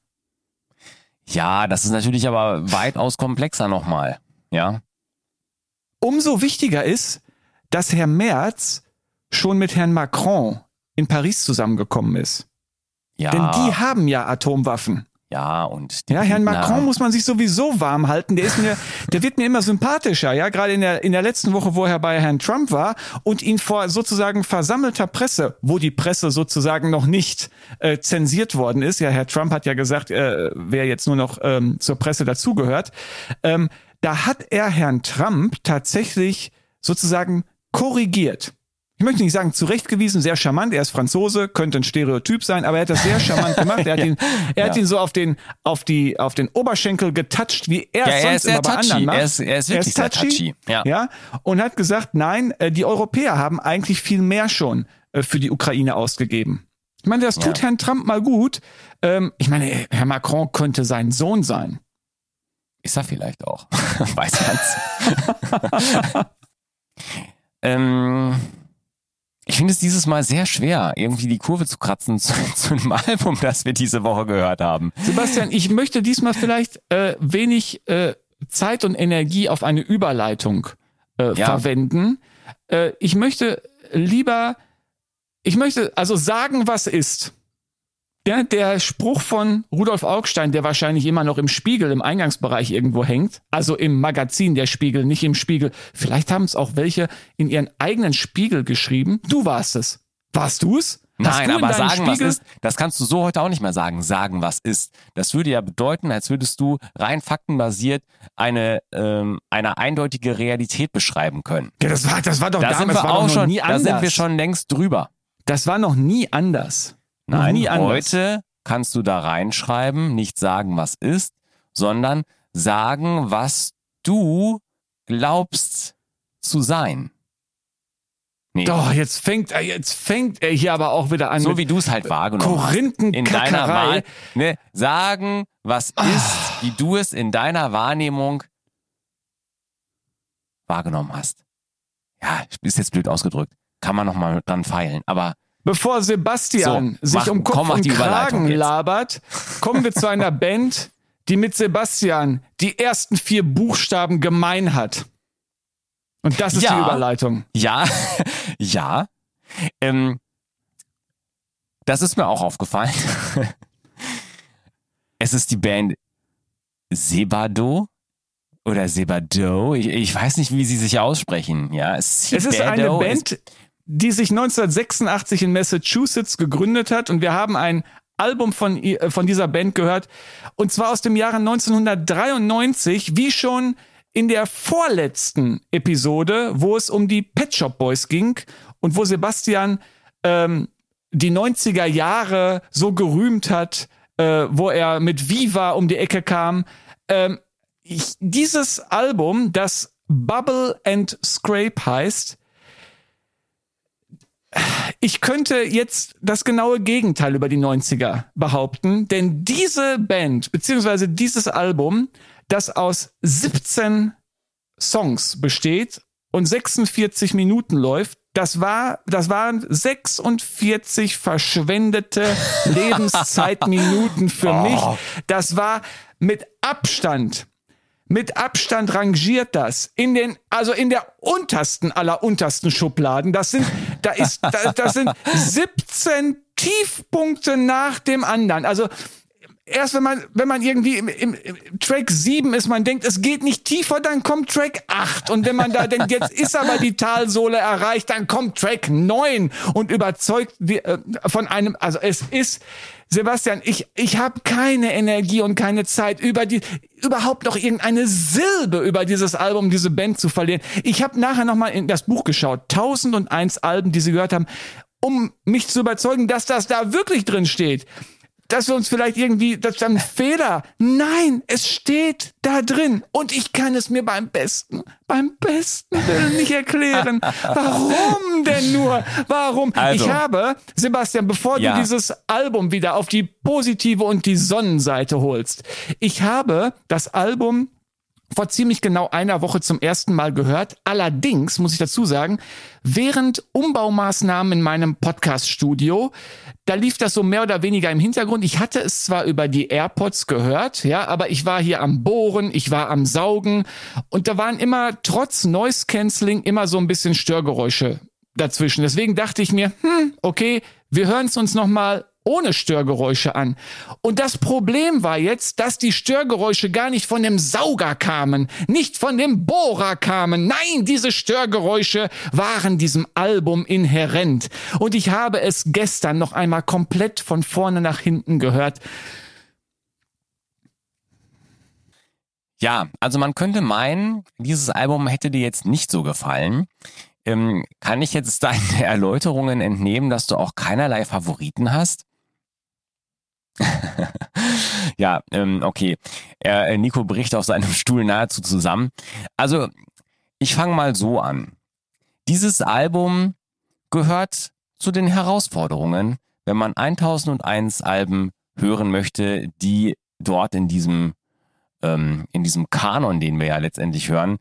Ja, das ist natürlich aber weitaus komplexer nochmal, ja. Umso wichtiger ist, dass Herr Merz schon mit Herrn Macron in Paris zusammengekommen ist. Ja. Denn die haben ja Atomwaffen. Ja, und Herrn Macron muss man sich sowieso warm halten. Der wird mir immer sympathischer, ja, gerade in der letzten Woche, wo er bei Herrn Trump war und ihn vor sozusagen versammelter Presse, wo die Presse sozusagen noch nicht zensiert worden ist. Ja, Herr Trump hat ja gesagt, wer jetzt nur noch zur Presse dazugehört. Da hat er Herrn Trump tatsächlich sozusagen korrigiert. Ich möchte nicht sagen zurechtgewiesen, sehr charmant, er ist Franzose, könnte ein Stereotyp sein, aber er hat das sehr charmant gemacht. Er hat ihn so auf den Oberschenkel getatscht, wie er es sonst immer bei anderen macht. Er ist wirklich sehr touchy. Ja, und hat gesagt, nein, die Europäer haben eigentlich viel mehr schon für die Ukraine ausgegeben. Ich meine, das tut Herrn Trump mal gut. Ich meine, Herr Macron könnte sein Sohn sein. Ist er vielleicht auch. Weiß man's. Ich finde es dieses Mal sehr schwer, irgendwie die Kurve zu kratzen zu einem Album, das wir diese Woche gehört haben. Sebastian, ich möchte diesmal vielleicht wenig Zeit und Energie auf eine Überleitung verwenden. Ich möchte also sagen, was ist. Ja, der Spruch von Rudolf Augstein, der wahrscheinlich immer noch im Spiegel im Eingangsbereich irgendwo hängt, also im Magazin der Spiegel, nicht im Spiegel. Vielleicht haben es auch welche in ihren eigenen Spiegel geschrieben. Du warst es. Warst du es? Nein, aber sagen, was ist, das kannst du so heute auch nicht mehr sagen. Sagen, was ist. Das würde ja bedeuten, als würdest du rein faktenbasiert eine eindeutige Realität beschreiben können. Ja, das war doch da damals nie anders. Da sind wir schon längst drüber. Das war noch nie anders. Nein, heute kannst du da reinschreiben, nicht sagen, was ist, sondern sagen, was du glaubst zu sein. Nee. Doch, jetzt fängt er hier aber auch wieder an. So wie du es halt wahrgenommen hast. In deiner Wahl. Ne, sagen, was ist, wie du es in deiner Wahrnehmung wahrgenommen hast. Ja, ist jetzt blöd ausgedrückt. Kann man nochmal dran feilen. Aber Bevor Sebastian So, sich um Kopf und die Überleitung Kragen jetzt. labert, kommen wir zu einer Band, die mit Sebastian die ersten 4 Buchstaben gemein hat. Und das ist die Überleitung. Ja, ja. Das ist mir auch aufgefallen. Es ist die Band Sebado oder Sebado. Ich weiß nicht, wie sie sich aussprechen. Ja, es ist eine Band, die sich 1986 in Massachusetts gegründet hat. Und wir haben ein Album von dieser Band gehört. Und zwar aus dem Jahre 1993, wie schon in der vorletzten Episode, wo es um die Pet Shop Boys ging und wo Sebastian die 90er Jahre so gerühmt hat, wo er mit Viva um die Ecke kam. Dieses Album, das Bubble and Scrape heißt, ich könnte jetzt das genaue Gegenteil über die 90er behaupten, denn diese Band, beziehungsweise dieses Album, das aus 17 Songs besteht und 46 Minuten läuft, das waren 46 verschwendete Lebenszeitminuten für mich. Das war mit Abstand rangiert das in der untersten aller untersten Schubladen. Das sind 17 Tiefpunkte nach dem anderen. Also erst wenn man irgendwie im Track 7 ist, man denkt, es geht nicht tiefer, dann kommt Track 8. Und wenn man da denkt, jetzt ist aber die Talsohle erreicht, dann kommt Track 9 und überzeugt von einem, also es ist, Sebastian, ich habe keine Energie und keine Zeit, überhaupt noch irgendeine Silbe über dieses Album, diese Band zu verlieren. Ich habe nachher nochmal in das Buch geschaut, 1001 Alben, die sie gehört haben, um mich zu überzeugen, dass das da wirklich drin steht. Dass wir uns vielleicht irgendwie, das ist ein Fehler. Nein, es steht da drin. Und ich kann es mir beim besten Willen nicht erklären. Warum denn nur? Warum? Also, ich habe, Sebastian, bevor du dieses Album wieder auf die positive und die Sonnenseite holst, ich habe das Album vor ziemlich genau einer Woche zum ersten Mal gehört. Allerdings, muss ich dazu sagen, während Umbaumaßnahmen in meinem Podcast-Studio, da lief das so mehr oder weniger im Hintergrund. Ich hatte es zwar über die AirPods gehört, ja, aber ich war hier am Bohren, ich war am Saugen und da waren immer, trotz Noise Cancelling, immer so ein bisschen Störgeräusche dazwischen. Deswegen dachte ich mir, okay, wir hören es uns nochmal ohne Störgeräusche an. Und das Problem war jetzt, dass die Störgeräusche gar nicht von dem Sauger kamen, nicht von dem Bohrer kamen. Nein, diese Störgeräusche waren diesem Album inhärent. Und ich habe es gestern noch einmal komplett von vorne nach hinten gehört. Ja, also man könnte meinen, dieses Album hätte dir jetzt nicht so gefallen. Kann ich jetzt deine Erläuterungen entnehmen, dass du auch keinerlei Favoriten hast? Ja, okay. Nico bricht auf seinem Stuhl nahezu zusammen. Also, ich fange mal so an. Dieses Album gehört zu den Herausforderungen, wenn man 1001 Alben hören möchte, die dort in diesem Kanon, den wir ja letztendlich hören,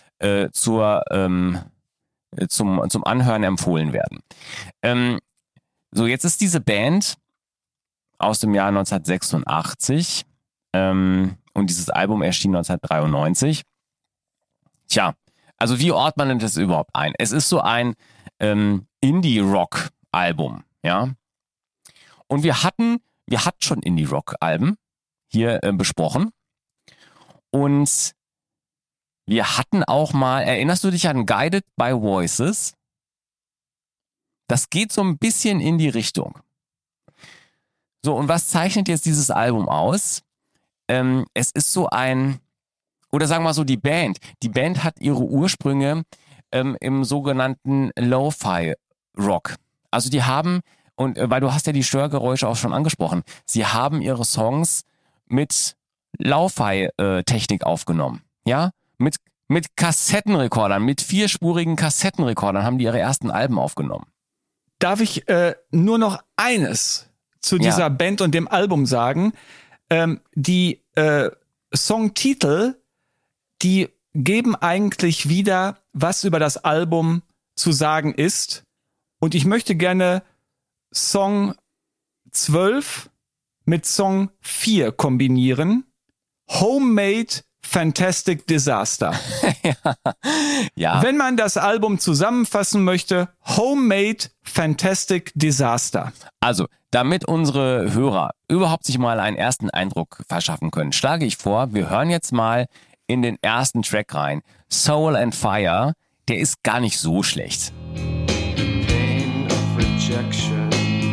zum Anhören empfohlen werden. So, jetzt ist diese Band aus dem Jahr 1986 und dieses Album erschien 1993. Tja, also wie ordnet man denn das überhaupt ein? Es ist so ein Indie-Rock-Album, ja. Und wir hatten schon Indie-Rock-Alben hier besprochen und wir hatten auch mal, erinnerst du dich an Guided by Voices? Das geht so ein bisschen in die Richtung. So, und was zeichnet jetzt dieses Album aus? Es ist so oder sagen wir mal so, die Band hat ihre Ursprünge im sogenannten Lo-Fi-Rock. Also die haben, und weil du hast ja die Störgeräusche auch schon angesprochen, sie haben ihre Songs mit Lo-Fi-Technik aufgenommen. Ja, mit Kassettenrekordern, mit 4-spurigen Kassettenrekordern haben die ihre ersten Alben aufgenommen. Darf ich nur noch eines zu dieser Band und dem Album sagen? Die Songtitel, die geben eigentlich wieder, was über das Album zu sagen ist. Und ich möchte gerne Song 12 mit Song 4 kombinieren. Homemade Fantastic Disaster. Ja. Wenn man das Album zusammenfassen möchte, Homemade Fantastic Disaster. Also, damit unsere Hörer überhaupt sich mal einen ersten Eindruck verschaffen können, schlage ich vor, wir hören jetzt mal in den ersten Track rein. Soul and Fire, der ist gar nicht so schlecht. Pain of rejection.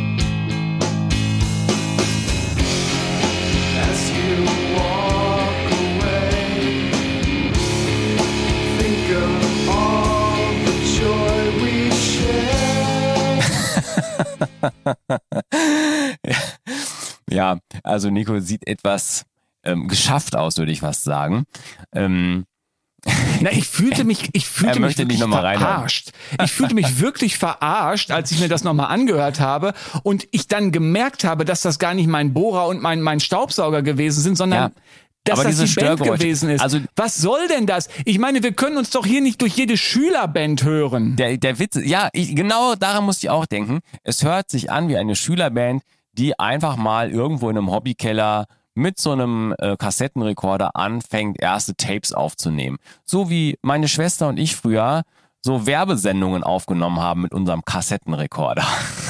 As you walk away, think of all the joy we share. Ja, also Nico sieht etwas geschafft aus, würde ich fast sagen. Na, ich fühlte mich wirklich reinhören. verarscht. Ich fühlte mich wirklich verarscht, als ich mir das nochmal angehört habe und ich dann gemerkt habe, dass das gar nicht mein Bohrer und mein Staubsauger gewesen sind, sondern dass aber das die Band Störgeräusche gewesen ist. Also, was soll denn das? Ich meine, wir können uns doch hier nicht durch jede Schülerband hören. Der Witz, ja, genau daran musste ich auch denken. Es hört sich an wie eine Schülerband, die einfach mal irgendwo in einem Hobbykeller mit so einem Kassettenrekorder anfängt, erste Tapes aufzunehmen. So wie meine Schwester und ich früher so Werbesendungen aufgenommen haben mit unserem Kassettenrekorder.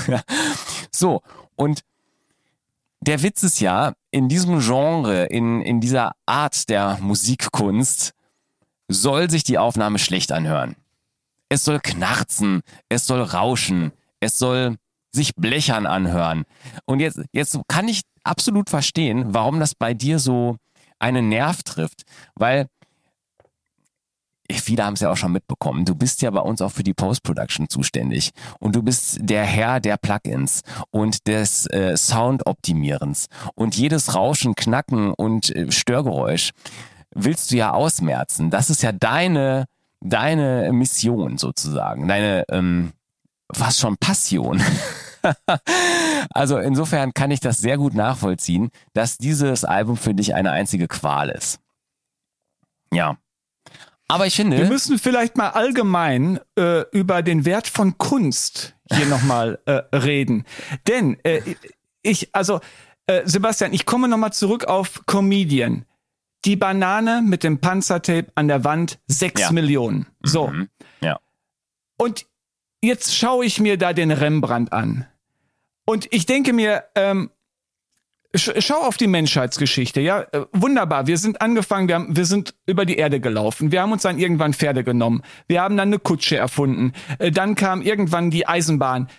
So, und der Witz ist ja, in diesem Genre, in dieser Art der Musikkunst, soll sich die Aufnahme schlecht anhören. Es soll knarzen, es soll rauschen, es soll sich blechern anhören. Und jetzt kann ich absolut verstehen, warum das bei dir so einen Nerv trifft, weil viele haben es ja auch schon mitbekommen, du bist ja bei uns auch für die Post-Production zuständig und du bist der Herr der Plugins und des Sound-Optimierens und jedes Rauschen, Knacken und Störgeräusch willst du ja ausmerzen. Das ist ja deine Mission sozusagen, deine fast schon Passion. Also insofern kann ich das sehr gut nachvollziehen, dass dieses Album für dich eine einzige Qual ist. Ja. Aber ich finde... Wir müssen vielleicht mal allgemein über den Wert von Kunst hier nochmal reden. Denn Sebastian, ich komme nochmal zurück auf Comedian. Die Banane mit dem Panzertape an der Wand, 6 Millionen. So. Mhm. Ja. Und jetzt schaue ich mir da den Rembrandt an. Und ich denke mir, schau auf die Menschheitsgeschichte, ja, wunderbar. Wir sind angefangen, wir sind über die Erde gelaufen. Wir haben uns dann irgendwann Pferde genommen. Wir haben dann eine Kutsche erfunden. Dann kam irgendwann die Eisenbahn.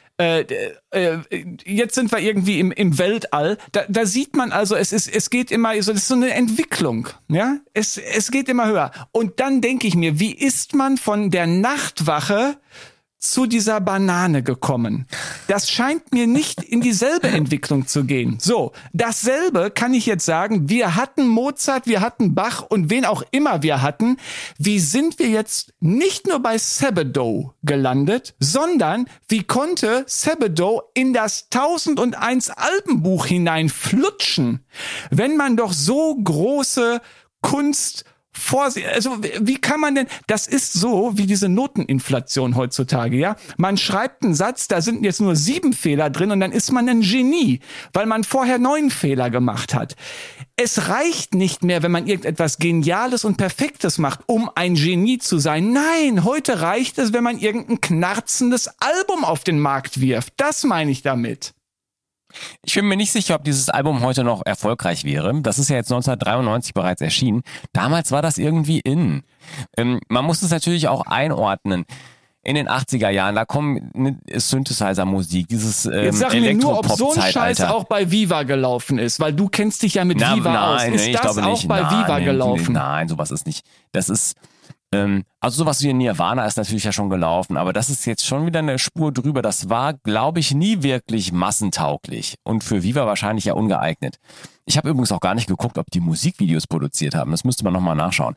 Jetzt sind wir irgendwie im Weltall. Da sieht man also, es geht immer, das ist so eine Entwicklung, ja. Es geht immer höher. Und dann denke ich mir, wie ist man von der Nachtwache zu dieser Banane gekommen? Das scheint mir nicht in dieselbe Entwicklung zu gehen. So, dasselbe kann ich jetzt sagen, wir hatten Mozart, wir hatten Bach und wen auch immer wir hatten. Wie sind wir jetzt nicht nur bei Sebadoh gelandet, sondern wie konnte Sebadoh in das 1001 Albenbuch hineinflutschen, wenn man doch so große Kunst also wie kann man denn, das ist so wie diese Noteninflation heutzutage, ja? Man schreibt einen Satz, da sind jetzt nur 7 Fehler drin und dann ist man ein Genie, weil man vorher 9 Fehler gemacht hat. Es reicht nicht mehr, wenn man irgendetwas Geniales und Perfektes macht, um ein Genie zu sein. Nein, heute reicht es, wenn man irgendein knarzendes Album auf den Markt wirft. Das meine ich damit. Ich bin mir nicht sicher, ob dieses Album heute noch erfolgreich wäre. Das ist ja jetzt 1993 bereits erschienen. Damals war das irgendwie in. Man muss es natürlich auch einordnen. In den 80er Jahren, da kommen Synthesizer-Musik, dieses Jetzt sag mir nur, ob so ein Scheiß auch bei Viva gelaufen ist, weil du kennst dich ja mit Viva aus. Ist das auch bei Viva gelaufen? Nein, sowas ist nicht. Das ist... Also sowas wie Nirvana ist natürlich ja schon gelaufen, aber das ist jetzt schon wieder eine Spur drüber. Das war, glaube ich, nie wirklich massentauglich und für Viva wahrscheinlich ja ungeeignet. Ich habe übrigens auch gar nicht geguckt, ob die Musikvideos produziert haben. Das müsste man nochmal nachschauen.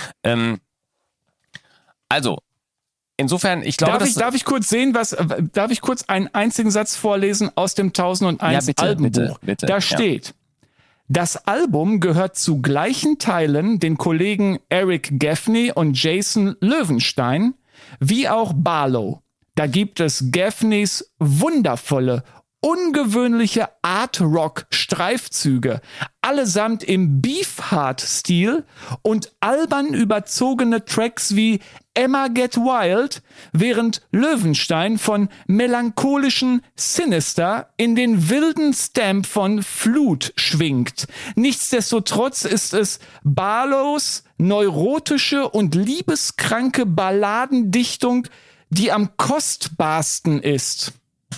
Also, insofern, ich glaube, darf ich kurz einen einzigen Satz vorlesen aus dem 1001 Albenbuch? Bitte, da steht... Das Album gehört zu gleichen Teilen den Kollegen Eric Gaffney und Jason Löwenstein, wie auch Barlow. Da gibt es Gaffneys wundervolle, ungewöhnliche Art-Rock-Streifzüge, allesamt im Beefheart-Stil und albern überzogene Tracks wie Emma Get Wild, während Löwenstein von melancholischen Sinister in den wilden Stamp von Flut schwingt. Nichtsdestotrotz ist es Barlows neurotische und liebeskranke Balladendichtung, die am kostbarsten ist.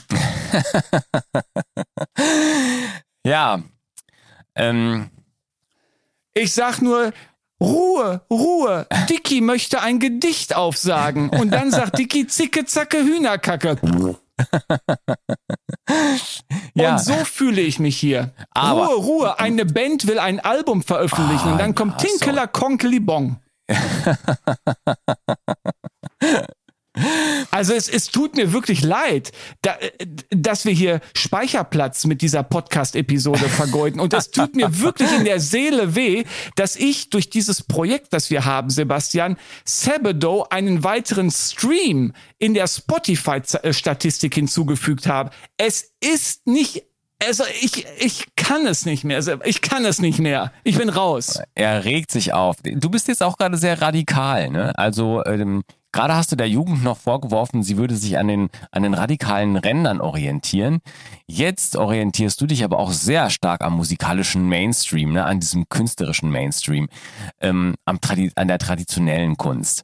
Ja, Ich sag nur, Ruhe, Ruhe, Dicky möchte ein Gedicht aufsagen. Und dann sagt Dicky, zicke, zacke, Hühnerkacke. Ja. Und so fühle ich mich hier. Aber- Ruhe, Ruhe, eine Band will ein Album veröffentlichen und dann kommt ach so. Tinkeler Konkeli Bong. Also es tut mir wirklich leid, dass wir hier Speicherplatz mit dieser Podcast-Episode vergeuden. Und es tut mir wirklich in der Seele weh, dass ich durch dieses Projekt, das wir haben, Sebastian, Sabado einen weiteren Stream in der Spotify-Statistik hinzugefügt habe. Es ist nicht... Also ich kann es nicht mehr. Ich kann es nicht mehr. Ich bin raus. Er regt sich auf. Du bist jetzt auch gerade sehr radikal, ne? Also gerade hast du der Jugend noch vorgeworfen, sie würde sich an den radikalen Rändern orientieren. Jetzt orientierst du dich aber auch sehr stark am musikalischen Mainstream, ne? An diesem künstlerischen Mainstream, an der traditionellen Kunst.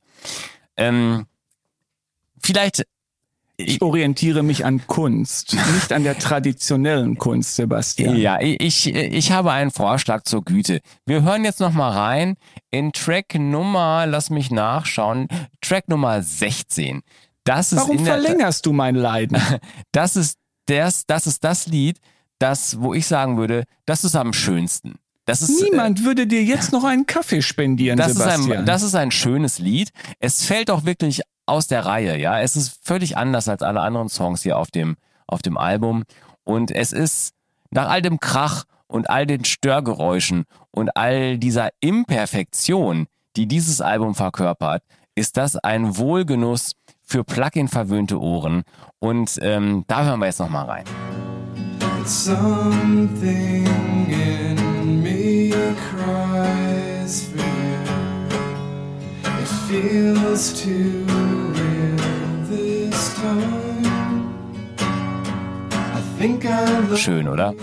Vielleicht... Ich orientiere mich an Kunst, nicht an der traditionellen Kunst, Sebastian. Ja, ich habe einen Vorschlag zur Güte. Wir hören jetzt noch mal rein in Track Nummer, lass mich nachschauen, Track Nummer 16. Das ist Warum verlängerst du mein Leiden? Das ist das Lied, wo ich sagen würde, das ist am schönsten. Das ist, Niemand würde dir jetzt noch einen Kaffee spendieren, Sebastian. Das ist ein schönes Lied. Es fällt auch wirklich aus der Reihe, ja. Es ist völlig anders als alle anderen Songs hier auf dem Album. Und es ist nach all dem Krach und all den Störgeräuschen und all dieser Imperfektion, die dieses Album verkörpert, ist das ein Wohlgenuss für Plug-in verwöhnte Ohren. Und da hören wir jetzt nochmal rein. Something in me cries for you. It feels too real this time. I think I love Schön, oder?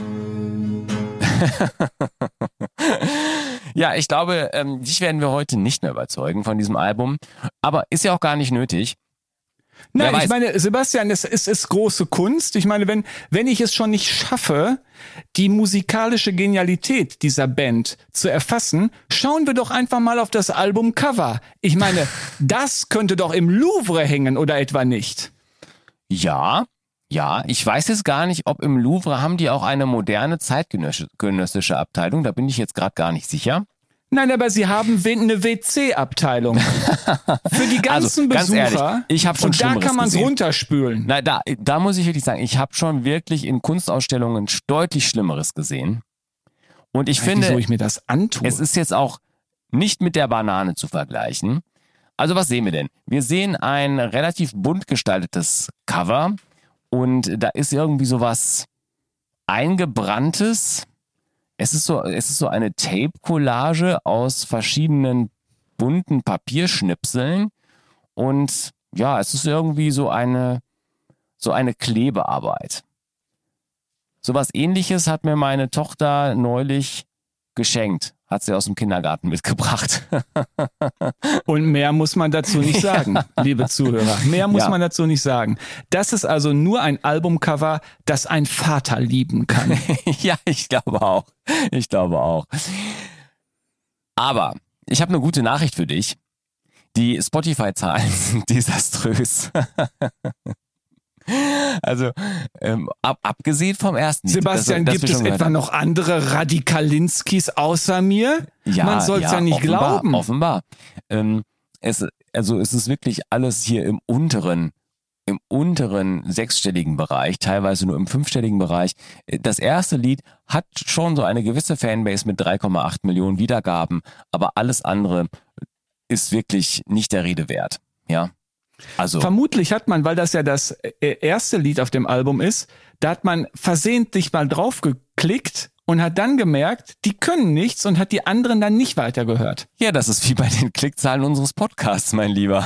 Ja, ich glaube, dich werden wir heute nicht mehr überzeugen von diesem Album. Aber ist ja auch gar nicht nötig. Nein, Wer ich weiß. meine, Sebastian, es ist große Kunst. Ich meine, wenn ich es schon nicht schaffe, die musikalische Genialität dieser Band zu erfassen, schauen wir doch einfach mal auf das Albumcover. Ich meine, das könnte doch im Louvre hängen oder etwa nicht. Ja, ich weiß jetzt gar nicht, ob im Louvre haben die auch eine moderne zeitgenössische Abteilung. Da bin ich jetzt gerade gar nicht sicher. Nein, aber sie haben eine WC-Abteilung. Für die ganzen ganz Besucher. ehrlich, ich hab schon und da Schlimmeres kann man es gesehen. runterspülen. Na, da muss ich wirklich sagen, ich habe schon wirklich in Kunstausstellungen deutlich Schlimmeres gesehen. Und ich finde, Wieso ich mir das antue? es ist jetzt auch nicht mit der Banane zu vergleichen. Also was sehen wir denn? Wir sehen ein relativ bunt gestaltetes Cover und da ist irgendwie sowas Eingebranntes. Es ist so eine Tape-Collage aus verschiedenen bunten Papierschnipseln und ja, es ist irgendwie so eine Klebearbeit. Sowas Ähnliches hat mir meine Tochter neulich geschenkt. Hat sie aus dem Kindergarten mitgebracht. Und mehr muss man dazu nicht sagen, liebe Zuhörer. Mehr muss Ja. man dazu nicht sagen. Das ist also nur ein Albumcover, das ein Vater lieben kann. Ja, ich glaube auch. Aber ich habe eine gute Nachricht für dich. Die Spotify-Zahlen sind desaströs. Also, abgesehen vom ersten Lied, Sebastian, das gibt wir es schon gehört etwa haben. noch andere Radikalinskis außer mir? Ja, Man soll es ja nicht offenbar, glauben. Offenbar. Es ist wirklich alles hier im unteren sechsstelligen Bereich, teilweise nur im fünfstelligen Bereich. Das erste Lied hat schon so eine gewisse Fanbase mit 3,8 Millionen Wiedergaben, aber alles andere ist wirklich nicht der Rede wert. Ja. Also Vermutlich hat man, weil das ja das erste Lied auf dem Album ist, da hat man versehentlich mal drauf geklickt und hat dann gemerkt, die können nichts und hat die anderen dann nicht weitergehört. ja, das ist wie bei den Klickzahlen unseres Podcasts, mein Lieber.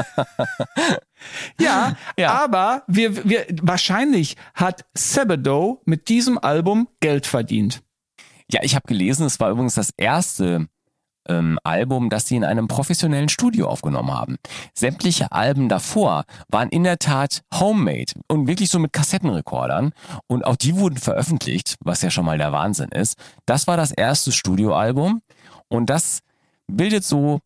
Ja, Ja. aber wahrscheinlich hat Sabado mit diesem Album Geld verdient. Ja, ich habe gelesen, es war übrigens das erste Album, das sie in einem professionellen Studio aufgenommen haben. Sämtliche Alben davor waren in der Tat homemade und wirklich so mit Kassettenrekordern und auch die wurden veröffentlicht, was ja schon mal der Wahnsinn ist. Das war das erste Studioalbum und das bildet so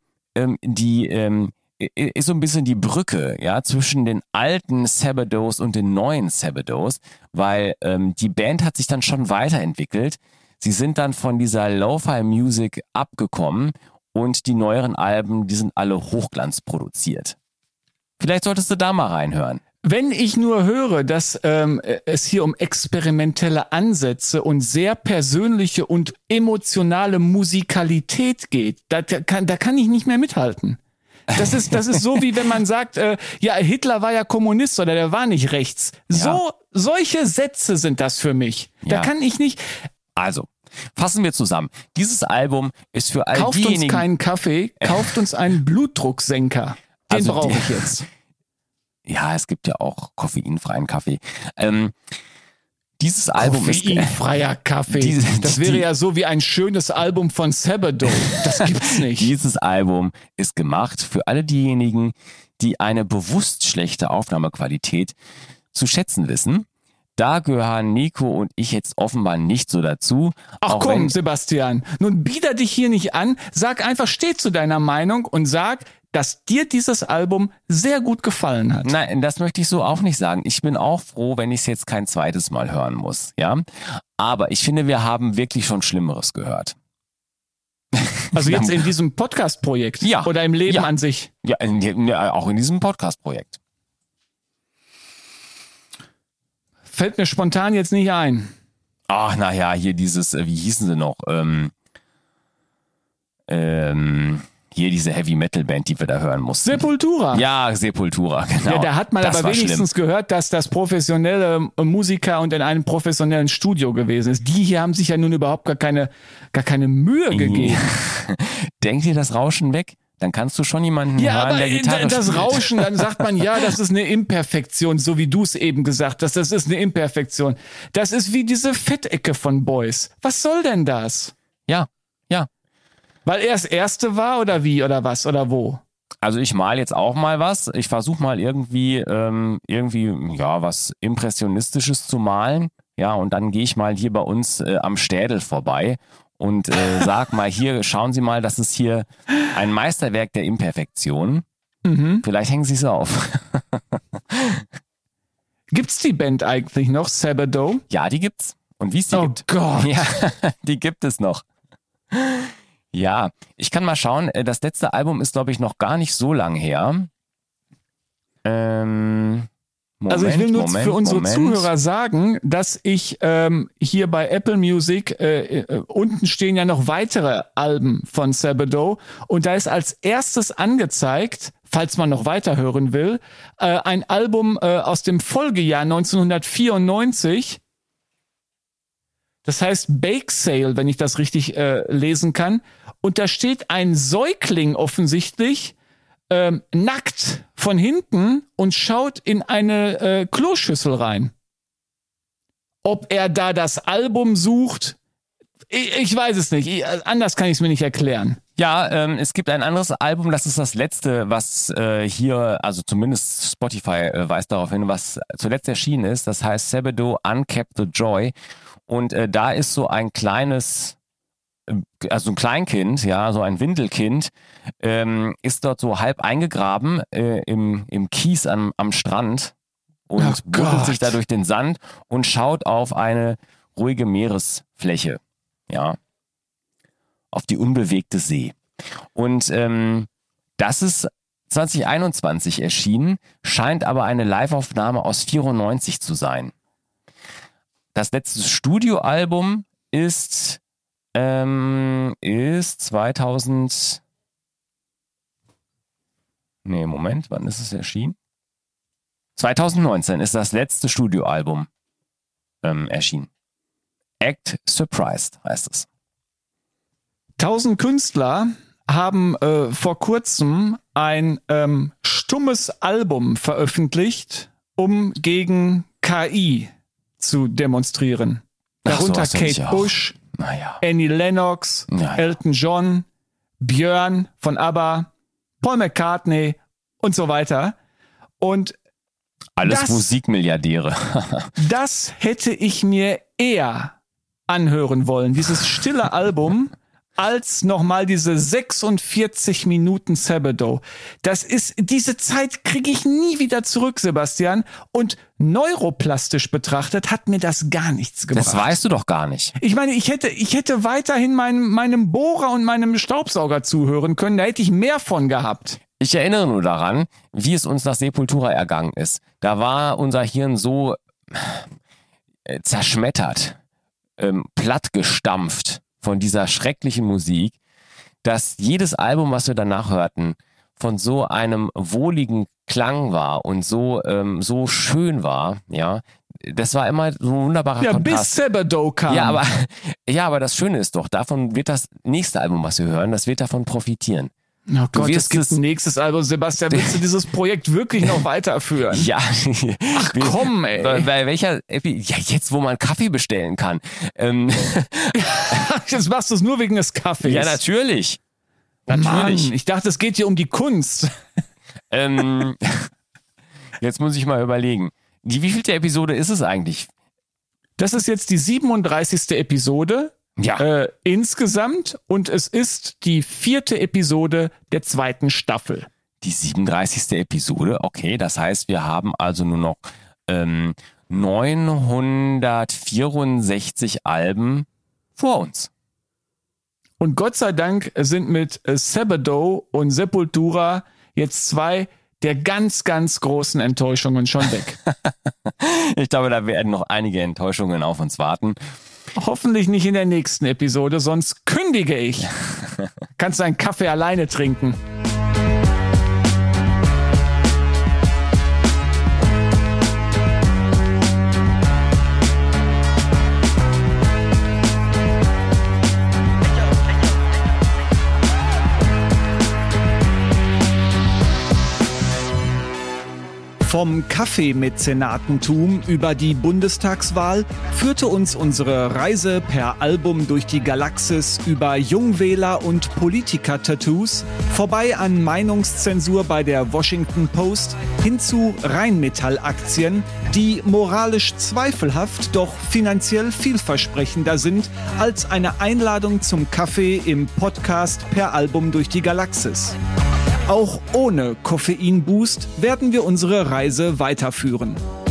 ist so ein bisschen die Brücke, ja, zwischen den alten Sabados und den neuen Sabados, weil die Band hat sich dann schon weiterentwickelt. Sie sind dann von dieser Lo-Fi-Music abgekommen und die neueren Alben, die sind alle hochglanzproduziert. Vielleicht solltest du da mal reinhören. Wenn ich nur höre, dass es hier um experimentelle Ansätze und sehr persönliche und emotionale Musikalität geht, da kann ich nicht mehr mithalten. Das ist so, wie wenn man sagt, ja, Hitler war ja Kommunist oder der war nicht rechts. Solche Sätze sind das für mich. Da Ja. kann ich nicht. Also, fassen wir zusammen. Dieses Album ist für all Kauft uns diejenigen... keinen Kaffee, kauft uns einen Blutdrucksenker. Den Also brauche die- ich jetzt. Ja, es gibt ja auch koffeinfreien Kaffee. Dieses Album ist... Koffeinfreier Kaffee. Das wäre ja so wie ein schönes Album von Sabado. Das gibt's nicht. Dieses Album ist gemacht für alle diejenigen, die eine bewusst schlechte Aufnahmequalität zu schätzen wissen. Da gehören Nico und ich jetzt offenbar nicht so dazu. Ach auch komm, wenn, Sebastian, nun bieder dich hier nicht an, sag einfach, steh zu deiner Meinung und sag, dass dir dieses Album sehr gut gefallen hat. Nein, das möchte ich so auch nicht sagen. Ich bin auch froh, wenn ich es jetzt kein zweites Mal hören muss, ja. Aber ich finde, wir haben wirklich schon Schlimmeres gehört. Also jetzt in diesem Podcast-Projekt Ja. oder im Leben Ja. an sich. Ja, auch in diesem Podcast-Projekt. Fällt mir spontan jetzt nicht ein. Ach, naja, hier dieses, wie hießen sie noch? Hier diese Heavy-Metal-Band, die wir da hören mussten. Sepultura. Ja, Sepultura, genau. Ja, da hat man Das aber war wenigstens gehört, dass das professionelle Musiker und in einem professionellen Studio gewesen ist. Die hier haben sich ja nun überhaupt gar keine Mühe gegeben. schlimm. Denk dir das Rauschen weg, dann kannst du schon jemanden Ja, hören, aber der Gitarre das spielt. Rauschen, dann sagt man, ja, das ist eine Imperfektion, so wie du es eben gesagt hast, das ist eine Imperfektion. Das ist wie diese Fettecke von Boys. Was soll denn das? Ja, ja. Weil er das Erste war oder wie oder was oder wo? Also ich mal jetzt auch mal was. Ich versuche mal irgendwie ja was Impressionistisches zu malen. Ja, und dann gehe ich mal hier bei uns am Städel vorbei und sag mal hier, schauen Sie mal, das ist hier ein Meisterwerk der Imperfektion. Vielleicht hängen Sie es auf. Gibt's die Band eigentlich noch, Sabado? Ja, die gibt's. Und wie es die Oh gibt. Gott. Ja, die gibt es noch. Ja, ich kann mal schauen. Das letzte Album ist, glaube ich, noch gar nicht so lang her. Moment, Also ich will nur Moment, für unsere Moment. Zuhörer sagen, dass ich hier bei Apple Music, unten stehen ja noch weitere Alben von Sabado und da ist als erstes angezeigt, falls man noch weiterhören will, ein Album aus dem Folgejahr 1994. Das heißt Bake Sale, wenn ich das richtig lesen kann. Und da steht ein Säugling offensichtlich nackt von hinten und schaut in eine Kloschüssel rein. Ob er da das Album sucht, ich weiß es nicht. Anders kann ich es mir nicht erklären. Ja, es gibt ein anderes Album, das ist das letzte, was hier, also zumindest Spotify weist darauf hin, was zuletzt erschienen ist. Das heißt Sabado Unkept the Joy. Und da ist so ein kleines, also ein Kleinkind, ja, so ein Windelkind, ist dort so halb eingegraben im Kies am Strand und Oh buddelt Gott. sich da durch den Sand und schaut auf eine ruhige Meeresfläche, ja, auf die unbewegte See. Und das ist 2021 erschienen, scheint aber eine Liveaufnahme aus 94 zu sein. Das letzte Studioalbum ist 2000, Nee, Moment, wann ist es erschienen? 2019 ist das letzte Studioalbum erschienen. Act Surprised heißt es. 1000 Künstler haben vor kurzem ein stummes Album veröffentlicht, um gegen KI zu demonstrieren. Darunter Ach, sowas finde ich Kate auch. Bush, Naja. Annie Lennox, Ja. Elton John, Björn von ABBA, Paul McCartney und so weiter. Und Alles Das- Musikmilliardäre. das hätte ich mir eher anhören wollen, dieses stille Album, als nochmal diese 46 Minuten Sabado. Diese Zeit kriege ich nie wieder zurück, Sebastian. Und neuroplastisch betrachtet hat mir das gar nichts gebracht. Das weißt du doch gar nicht. Ich meine, ich hätte weiterhin meinem Bohrer und meinem Staubsauger zuhören können. Da hätte ich mehr von gehabt. Ich erinnere nur daran, wie es uns nach Sepultura ergangen ist. Da war unser Hirn so zerschmettert, plattgestampft von dieser schrecklichen Musik, dass jedes Album, was wir danach hörten, von so einem wohligen Klang war und so schön war, ja. Das war immer so ein wunderbarer Ja, bis Kontrast. Sabado kam. Ja, aber das Schöne ist doch, davon wird das nächste Album, was wir hören, das wird davon profitieren. Oh Gott, es wirst gibt es- ein nächstes Album. Sebastian, willst du dieses Projekt wirklich noch weiterführen? Ja. Ach komm, ey. Bei welcher ja, jetzt, wo man Kaffee bestellen kann. Jetzt machst du es nur wegen des Kaffees. Ja, natürlich. Mann, Natürlich. ich dachte, es geht hier um die Kunst. Jetzt muss ich mal überlegen. Die wievielte Episode ist es eigentlich? Das ist jetzt die 37. Episode Ja. insgesamt und es ist die 4. Episode der 2. Staffel. Die 37. Episode. Okay, das heißt, wir haben also nur noch 964 Alben vor uns. Und Gott sei Dank sind mit Sabado und Sepultura jetzt 2 der ganz, ganz großen Enttäuschungen schon weg. Ich glaube, da werden noch einige Enttäuschungen auf uns warten. Hoffentlich nicht in der nächsten Episode, sonst kündige ich. Kannst deinen Kaffee alleine trinken. Vom Kaffeemäzenatentum über die Bundestagswahl führte uns unsere Reise per Album durch die Galaxis über Jungwähler und Politiker-Tattoos, vorbei an Meinungszensur bei der Washington Post, hin zu Rheinmetall-Aktien, die moralisch zweifelhaft, doch finanziell vielversprechender sind als eine Einladung zum Kaffee im Podcast per Album durch die Galaxis. Auch ohne Koffeinboost werden wir unsere Reise weiterführen.